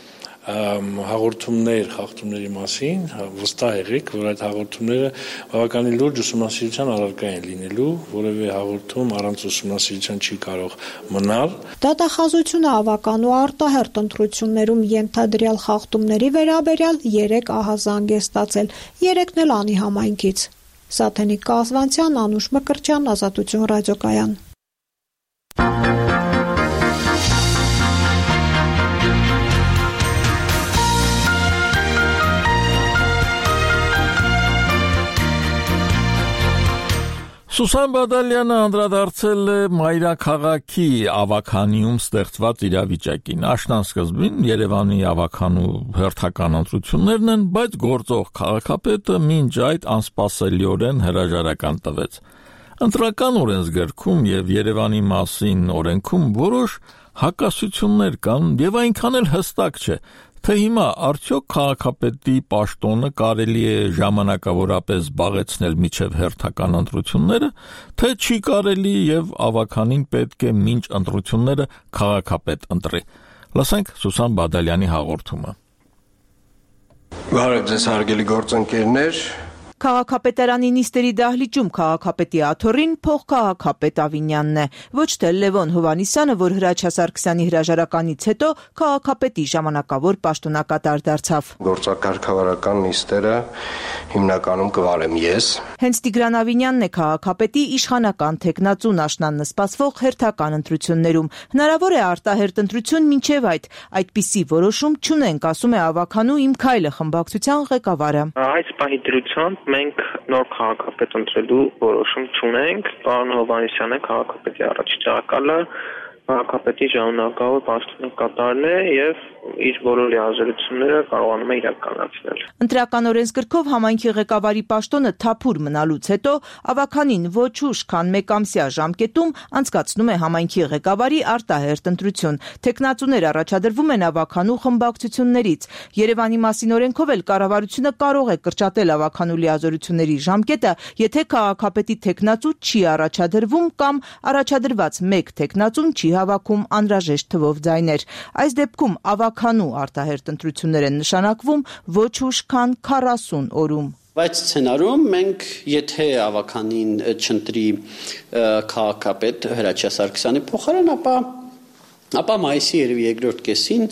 հաղորդումներ խախտումների մասին, վստահ եղեք, որ այդ հաղորդումները բավականին լուրջ ուսումնասիրության առարկա են լինելու, որևէ հաղորդում առանց ուսումնասիրության չի կարող մնալ։ Դատախազությունը ավական ու արտահերտ ընտրություններում ենթադրյալ խախտումների վերաբերյալ երեք ահազանգ է ստացել, երեքն էլ անի համայնքից։ Սաթենիկ Կազվանցյան, Անուշ Մկրտչյան, Ազատություն ռադիոկայան։ Սուսան Բադալյանը անդրադարձել է մայրաքաղաքի ավականիում ստեղծված իրավիճակին։ Աշնան սկզբին Երևանի ավականու հերթական ընտրություններն են, բայց գործող քաղաքապետը մինչ այդ անսպասելիորեն հրաժարական տվեց։ Ընտրական օրենսգրքում եւ Երևանի մասին օրենքում որոշ հակասություններ կան եւ այնքան էլ հստակ չէ, թե հիմա արդյոք քաղաքապետի պաշտոնը կարելի է ժամանակավորապես զբաղեցնել մինչև հերթական ընտրությունները, թե չի կարելի եւ ավականին պետք է մինչ ընտրությունները քաղաքապետ ընտրի։ Լսենք Սուսան Բադալյանի հաղորդումը։ Բարև ձեզ հարգելի գործընկերներ։ Քաղաքապետարանի նիստերի դահլիճում քաղաքապետի աթոռին փոխքաղաքապետ Ավինյանն է, ոչ թե Լևոն Հովհաննիսյանը, որ Հրաչյա Սարգսյանի հրաժարականից հետո քաղաքապետի ժամանակավոր պաշտոնակատար դարձավ։ Գործակարգավարական նիստերը հիմնականում կվարեմ ես։ Հենց Տիգրան Ավինյանն է քաղաքապետի իշխանական թեկնածուն աշնանն սպասվող հերթական ընտրություններում։ Հնարավոր է արտահերտ ընտրություն մինչև այդ, այդպիսի որոշում չունենք, ասում է ավականու Իմ քայլը խմբակցության ղեկավարը։ Այս պահի դրությամբ մենք նոր քաղաքապետ ընտրելու որոշում չունենք, պարոն Հովհաննիսյանը քաղաքապետի առաջին տեղակալը, քաղաքապետի ժամանակավոր պաշտոնակատարն է եւ իր բոլոր լիազորությունները կարողանում է իրականացնել։ Ընտրական օրենսգրքով համայնքի ղեկավարի պաշտոնը թափուր մնալուց հետո ավականին ոչ ուշ, քան մեկ ամսյա ժամկետում անցկացնում է համայնքի ղեկավարի արտահերտ ընտրություն։ Թեկնածուներ առաջադրվում են ավականու խմբակցություններից։ Երևանի մասին օրենքով էլ կառավարությունը կարող է կրճատել ավականու լիազորությունների ժամկետը, եթե քաղաքապետի թեկնածու չի առաջադրվում կամ առաջադրված մեկ թեկնածուն չի հավաքում անհրաժեշտ թվով ձայներ։ Այս դեպքում ավականու արտահերտ ընտրություններ են նշանակվում ոչ ուշ, քան քառասուն օրում։ Բայց սցենարում մենք, եթե ավականին չընտրի քաղաքապետ Հրաչյա Սարգսյանի փոխարեն, ապա ապա մայիսի երևի երկրորդ կեսին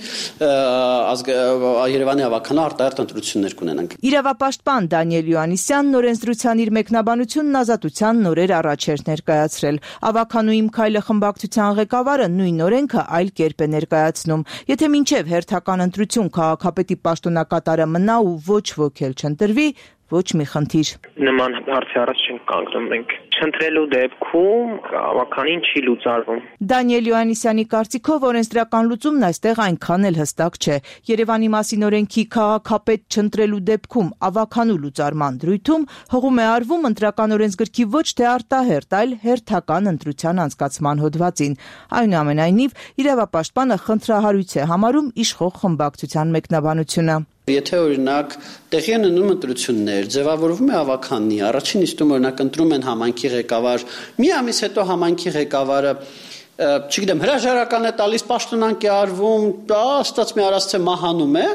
Երևանի ավականու արտահերտ ընտրություններ կունենանք։ Իրավապաշտպան Դանիել Յոհաննիսյանն օրենսդրության իր մեկնաբանությունն Ազատության նորեր առաջ էր ներկայացրել։ Ավականու Իմ քայլը խմբակցության ղեկավարը նույն օրենքը այլ կերպ է ներկայացնում։ Եթե մինչև հերթական ընտրություն քաղաքապետի պաշտոնակատարը մնա ու ոչ ոք էլ չընտրվի, ոչ մի խնդիր։ Նման հարցի առաջ չենք կանգնում մենք։ Չընտրելու դեպքում ավականին չի լուծարվում։ Դանիել Յոհաննիսյանի կարծիքով օրենսդրական լուծումն այստեղ այնքան էլ հստակ չէ։ Երևանի մասին օրենքի քաղաքապետ չընտրելու դեպքում ավականու լուծարման դրույթում հողում է արվում ընտրական օրենսգրքի ոչ թե արտահերտ, այլ հերթական ընտրության անցկացման հոդվածին։ Այնուամենայնիվ, իրավապաշտպանը խնդրահարույց է համարում իշխող խմբակցության մեկնաբանությունը։ Եթե օրինակ տեղի են ունենում ընտրություններ, ձևավորվում է ավականի, առաջին նիստում օրինակ ընտրում են համայնքի ղեկավար, մի ամիս հետո համայնքի ղեկավարը, չգիտեմ, հրաժարական է տալիս, պաշտոնանկ է արվում, դա ստաց մի արածը մահանում է,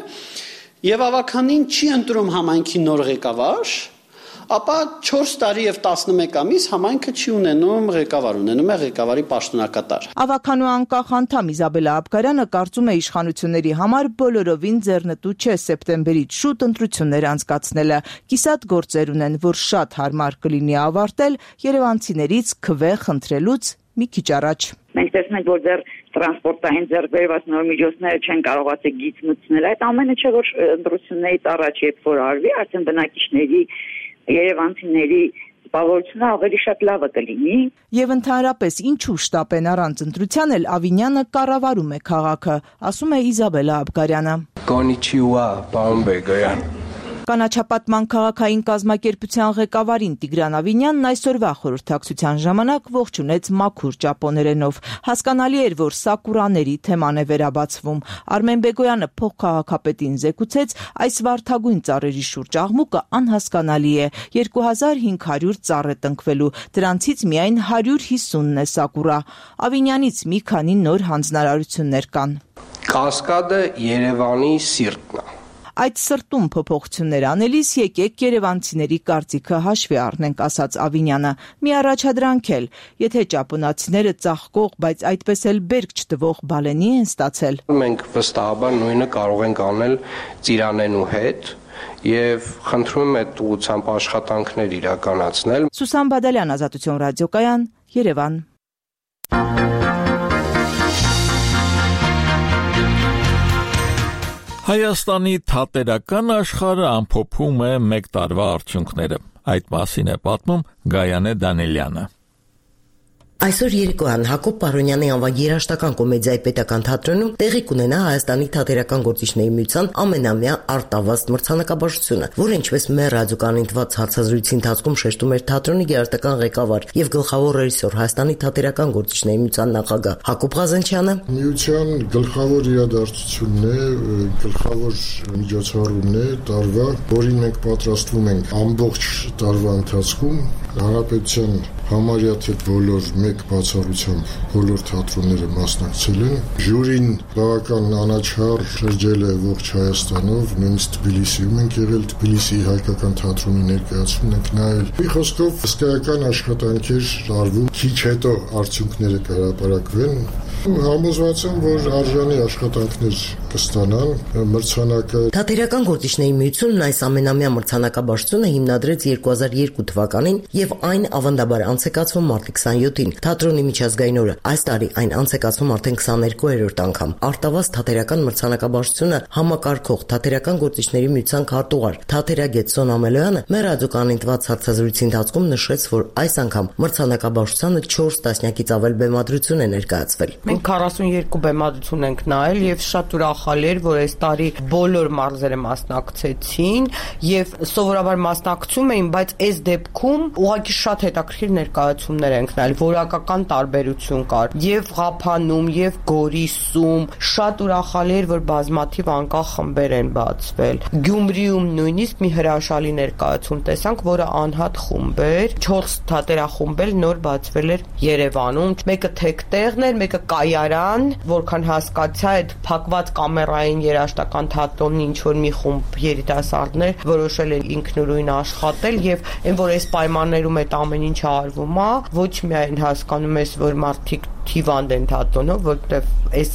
եւ ավականին չի ընտրում համայնքի նոր ղեկավար, ապա չորս տարի եւ տասնմեկ ամիս համայնքը չի ունենում ղեկավար, ունենում է ղեկավարի պաշտոնակատար։ Ավականու անկախ անդամ Իզաբելա Աբգարյանը կարծում է իշխանությունների համար բոլորովին ձեռնտու չէ սեպտեմբերից շուտ ընտրություններ անցկացնելը։ Կիսատ գործեր ունեն, որ շատ հարմար կլինի ավարտել երևանցիներից քվե խնդրելուց մի քիչ առաջ։ Մենք տեսնում ենք, որ դեռ տրանսպորտային ձեռքբերված նոր միջոցները չեն կարողացել գիծ մտցնել։ Այդ ամենը չէ, որ ընտրություններից առաջ երբ որ արվի, արդեն բնակիչների երևանցիների տպավորությունը ավելի շատ լավը կլինի։ Եվ ընդհանրապես ինչու շտապեն առանց ընտրության էլ Ավինյանը կառավարում է քաղաքը, ասում է Իզաբելա Աբգարյանը։ Կոնիչիուա, պարոն Բեգոյան։ Կանաչապատման քաղաքային կազմակերպության ղեկավարին Տիգրան Ավինյանն այսօրվա խորհրդակցության ժամանակ ողջունեց մաքուր ճապոներենով։ Հասկանալի էր, որ սակուրաների թեման է վերաբացվում։ Արմեն Բեգոյանը փոխքաղաքապետին զեկուցեց, այս վարդագույն ծառերի շուրջ աղմուկը անհասկանալի է։ երկու հազար հինգ հարյուր ծառ է տնկվելու, դրանցից միայն հարյուր հիսունն է սակուրա։ Ավինյանից մի քանի նոր հանձնարարություններ կան։ Կասկադը Երևանի սիրտն է։ Այդ սրտում փոփոխություններ անելիս եկեք երևանցիների կարծիքը հաշվի առնենք, ասաց Ավինյանը։ Մի առաջադրանք էլ, եթե ճապոնացիները ծաղկող, բայց այդպես էլ բերք չտվող բալենի են ստացել։ Մենք վստահաբար նույնը կարող ենք անել Ծիրանենու հետ եւ խնդրում եմ այդ ուղղությամբ աշխատանքներ իրականացնել։ Սուսան Բադալյան, Ազատություն ռադիոկայան, Երևան։ Հայաստանի թատերական աշխարհը ամփոփում է մեկ տարվա արդյունքները։ Այդ մասին է պատմում Գայանե Դանիելյանը։ Այսօր երեկոյան Հակոբ Պարոնյանի անվան երաժշտական կոմեդիայի պետական թատրոնում տեղի կունենա Հայաստանի թատերական գործիչների միության ամենամյա արտավազդ մրցանակաբաշխությունը, որը ինչպես մեր ռադիոկայանին տված հարցազրույցի ընթացքում շեշտում էր թատրոնի գերատական ղեկավար եւ գլխավոր ռեժիսոր Հայաստանի թատերական գործիչների միության նախագահ Հակոբ Ղազանչյանը, միության գլխավոր իրադարձությունն է, գլխավոր միջոցառումն է տարվա, որին մենք պատրաստվում ենք ամբողջ տարվա ընթացքում հանրապետության համարյա թե բոլոր մեկ բացառությամբ բոլոր թատրոնները մասնակցել են։ Ժյուրին բավական անաչառ շրջել է ողջ Հայաստանով, նույնիսկ Թբիլիսիում ենք եղել, Թբիլիսիի հայկական թատրոնի ներկայացումն ենք նայել։ Մի խոսքով հսկայական աշխատանքեր արվում, քիչ հետո արդյունքները կհրապարակվեն։ Համոզված եմ, որ արժանի աշխատանքներ կստանան մրցանակը։ Թատերական գործիչների միությունն այս ամենամյա մրցանակաբաշխությունը հիմնադրեց երկու հազար երկու թվականին եւ այն ավանդաբար անցեկացվում մարտի քսաներկուին, թատրոնի միջազգային օրը։ Այս տարի այն անցեկացվում արդեն քսաներկուերորդ անգամ։ Արտավազդ թատերական մրցանակաբաշխությունը համակարգող թատերական գործիչների միության քարտուղար թատերագետ Սոն Ամելոյանը մեր ռադիոկայանին տված հարցազրույցի ընթացքում նշեց, որ այս անգամ մրցանակաբաշխությանը չորս տասնյակից ավել բեմադրություն է ներկայացվել։ Մենք քառասունյոթ բեմադրություն ենք նայել եւ շատ ուրախալի էր, որ այս տարի բոլոր մարզերը մասնակցեցին եւ սովորաբար մասնակցում էին, բայց այս դեպքում ուղղակի շատ հետաքրքիր ներկայացումներ ենք նայել, որակական տարբերություն կար եւ Ղափանում եւ Գորիսում, շատ ուրախալի էր, որ բազմաթիվ անկախ խմբեր են բացվել։ Գյումրիում նույնիսկ մի հրաշալի ներկայացում տեսանք, որը անհատ խումբ էր, չորս թատերախումբ էլ նոր բացվել էր Երևանում, մեկը թեկտեղն էր, մեկը կայարան, որքան հասկացա այդ փակված կամերային երաժշտական թատրոնի ինչ որ մի խումբ երիտասարդներ որոշել են ինքնուրույն աշխատել եւ այն որ այս պայմաններում այդ ամեն ինչը արվում է, ոչ միայն հասկանում ես, որ մարդիկ հիվանդ են թատրոնով, որտեվ այս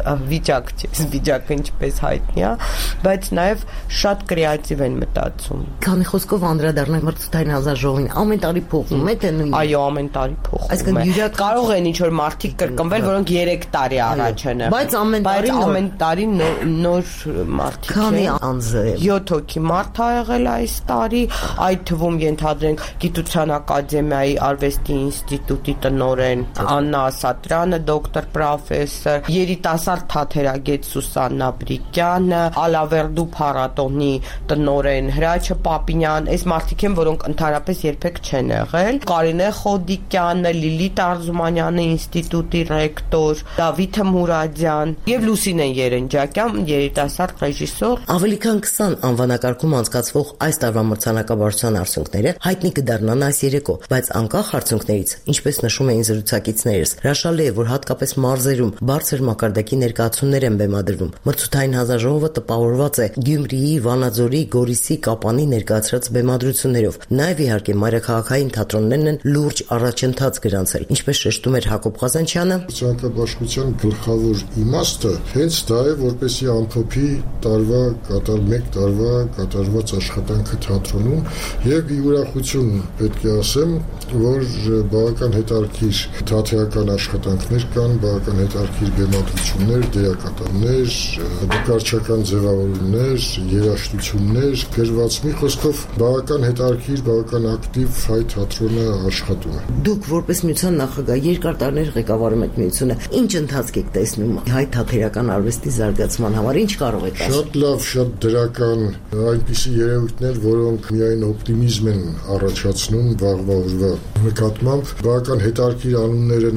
վիճակ չէ, վիճակը ինչպես հայտնի է, բայց նաև շատ կրեատիվ են մտածում։ Քանի խոսքով անդրադառնանք մրցութային հանձնաժողովին, ամեն տարի փոխվում է թե նույն։ Այո, ամեն տարի փոխվում է։ Կարող են ինչ որ մարդիկ կրկնվել, որոնք երեք տարի առաջ են եղել։ Բայց ամեն տարի ամեն տարի նոր մարդիկ են։ Քանի անձ է։ յոթ հոգի մարդ ա եղել այս տարի, այդ թվում ենթադրենք Գիտության ակադեմիայի արվեստի ինստիտուտի տնօրեն Աննա Ասատրյանը, դոկտոր պրոֆեսոր, երիտասարդ թատերագետ Սուսաննա Բրիկյանը, Ալավերդու փառատոնի տնօրեն Հրաչը Պապինյան, այս մարդիկ են, որոնք ընդհանրապես երբեք չեն եղել։ Կարինե Խոդիկյանը, Լիլիթ Արզումանյանը, ինստիտուտի ռեկտոր, Դավիթ Մուրադյան եւ Լուսինե Երենջակյան, երիտասարդ ռեժիսոր։ Ավելի քան քսան անվանակարգում անցկացվող այս տարվա մրցանակաբաշխության արդյունքները հայտնի կդառնան այս երեկո, բայց անկախ արդյունքներից, ինչպես նշում էին զրուցակիցներս, հրաշալի է, որ հատկապես մարզերում բարձր մակարդակի ներկայացումներ են բեմադրվում։ Մրցութային հանձնաժողովը տպավորված է Գյումրիի, Վանաձորի, Գորիսի, Կապանի ներկայացրած բեմադրություններով։ Նաև իհարկե մայրաքաղաքային թատրոններն են լուրջ առաջընթաց գրանցել, ինչպես շեշտում էր Հակոբ Ղազանչյանը։ Մրցանակաբաշխության գլխավոր իմաստը հենց դա է, որպեսզի ամփոփի տարվա կատար մեկ տարվա կատարված աշխատանքը թատրոնում եւ ի ուրախություն պետք է ասեմ, որ բավական հետաքրքիր թատերական աշխատանքներ կան, բավական հետաքրքիր բեմադրություններ, դերակատարներ, նկարչական ձևավորումներ, երաժշտություններ, գրված մի խոսքով բավական հետաքրքիր, բավական ակտիվ հայ թատրոնը աշխատում է։ Դուք որպես միության նախագահ երկար տարիներ ղեկավարում եք միությունը, ինչ ընթացք եք տեսնում հայ թատերական արվեստի զարգացման համար, ինչ կարող եք ասել։ Շատ լավ, շատ դրական, այնպիսի երևույթներ, որոնք միայն օպտիմիզմ են առաջացնում վաղվա օրվա նկատմամբ, բավական հետաքրքիր անուններ են առաջ գալիս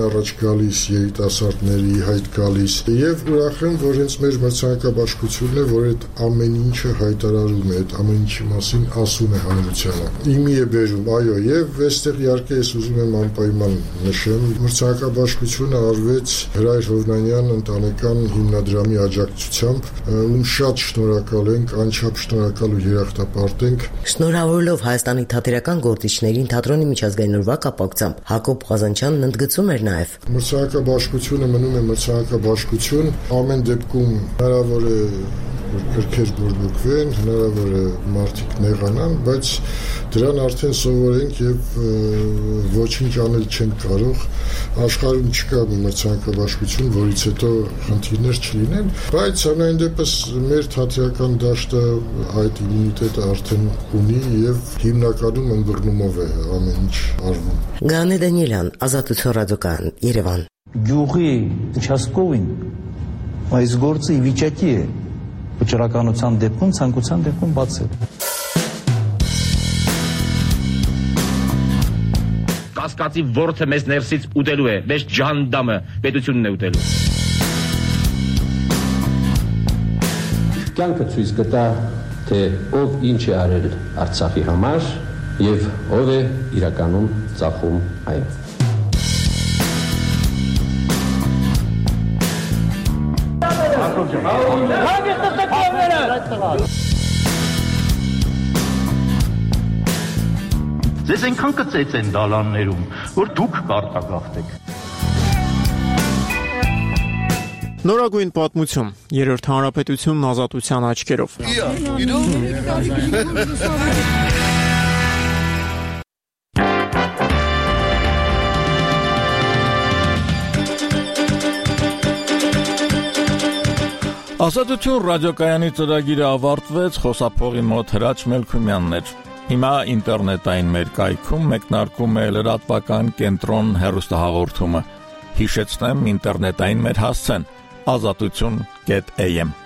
գալիս, երիտասարդների հայտ գալիս, եւ ուրախ եմ, որ հենց մեր մրցանակաբաշխությունն է, որ այդ ամեն ինչը հայտարարում է, այդ ամեն ինչի մասին ասում է հանրությանը։ Իմի է բերում, այո, եւ այստեղ իհարկե ես ուզում եմ անպայման նշեմ, մրցանակաբաշխությունը արվեց Հրայր Հովնանյան ընտանեկան հիմնադրամի աջակցությամբ, ում շատ շնորհակալ ենք, անչափ շնորհակալ ու երախտապարտ ենք։ Շնորհավորելով Հայաստանի թատերական գործիչներին թատրոնի միջազգային օրվա կապակցությամբ Հակոբ Ղազանչյանն ընդգծում էր նաև. Մրցանակաբաշխությունը մնում է մրցանակաբաշխություն, ամեն դեպքում հնարավոր է գրքեր բորբոքվեն, հնարավոր է մարդիկ նեղանան, բայց դրան արդեն սովորենք եւ ոչինչ անել չենք կարող։ Աշխարհում չկա մի մրցանակաբաշխություն, որից հետո խնդիրներ չլինեն, բայց ամեն դեպս մեր թատերական դաշտը այդ իմունիտետը արդեն ունի եւ հիմնականում ըմբռնումով է ամեն ինչ արվում։ Գանե Դանիելյան, Ազատություն ռադիոկայան, Երևան։ Գյուղի участковին այս գործը ի վիճակի է վճռականության դեպքում, ցանկության դեպքում բացել։ Կասկածի ворթը մեզ ներսից ուտելու է, մեզ ջանդամը պետությունն է ուտելու։ Կյանքը ցույց կտա, թե ով ինչ է արել Արցախի համար եւ ով է իրականում ծախում այն։ Ձեզ այնքան կծեց են դալաններում, որ դուք կարտագաղթեք։ Նորագույն պատմություն, երրորդ հանրապետությունն ազատության աչքերով։ Ազատություն ռադիոկայանի ծրագիրը ավարտվեց, խոսափողի մոտ Հրաչ Մելքումյանն էր։ Հիմա ինտերնետային մեր կայքում մեկնարկում է լրատվական կենտրոն հեռուստահաղորդումը։ Հիշեցնեմ ինտերնետային մեր հասցեն՝ ազատություն կետ էյ էմ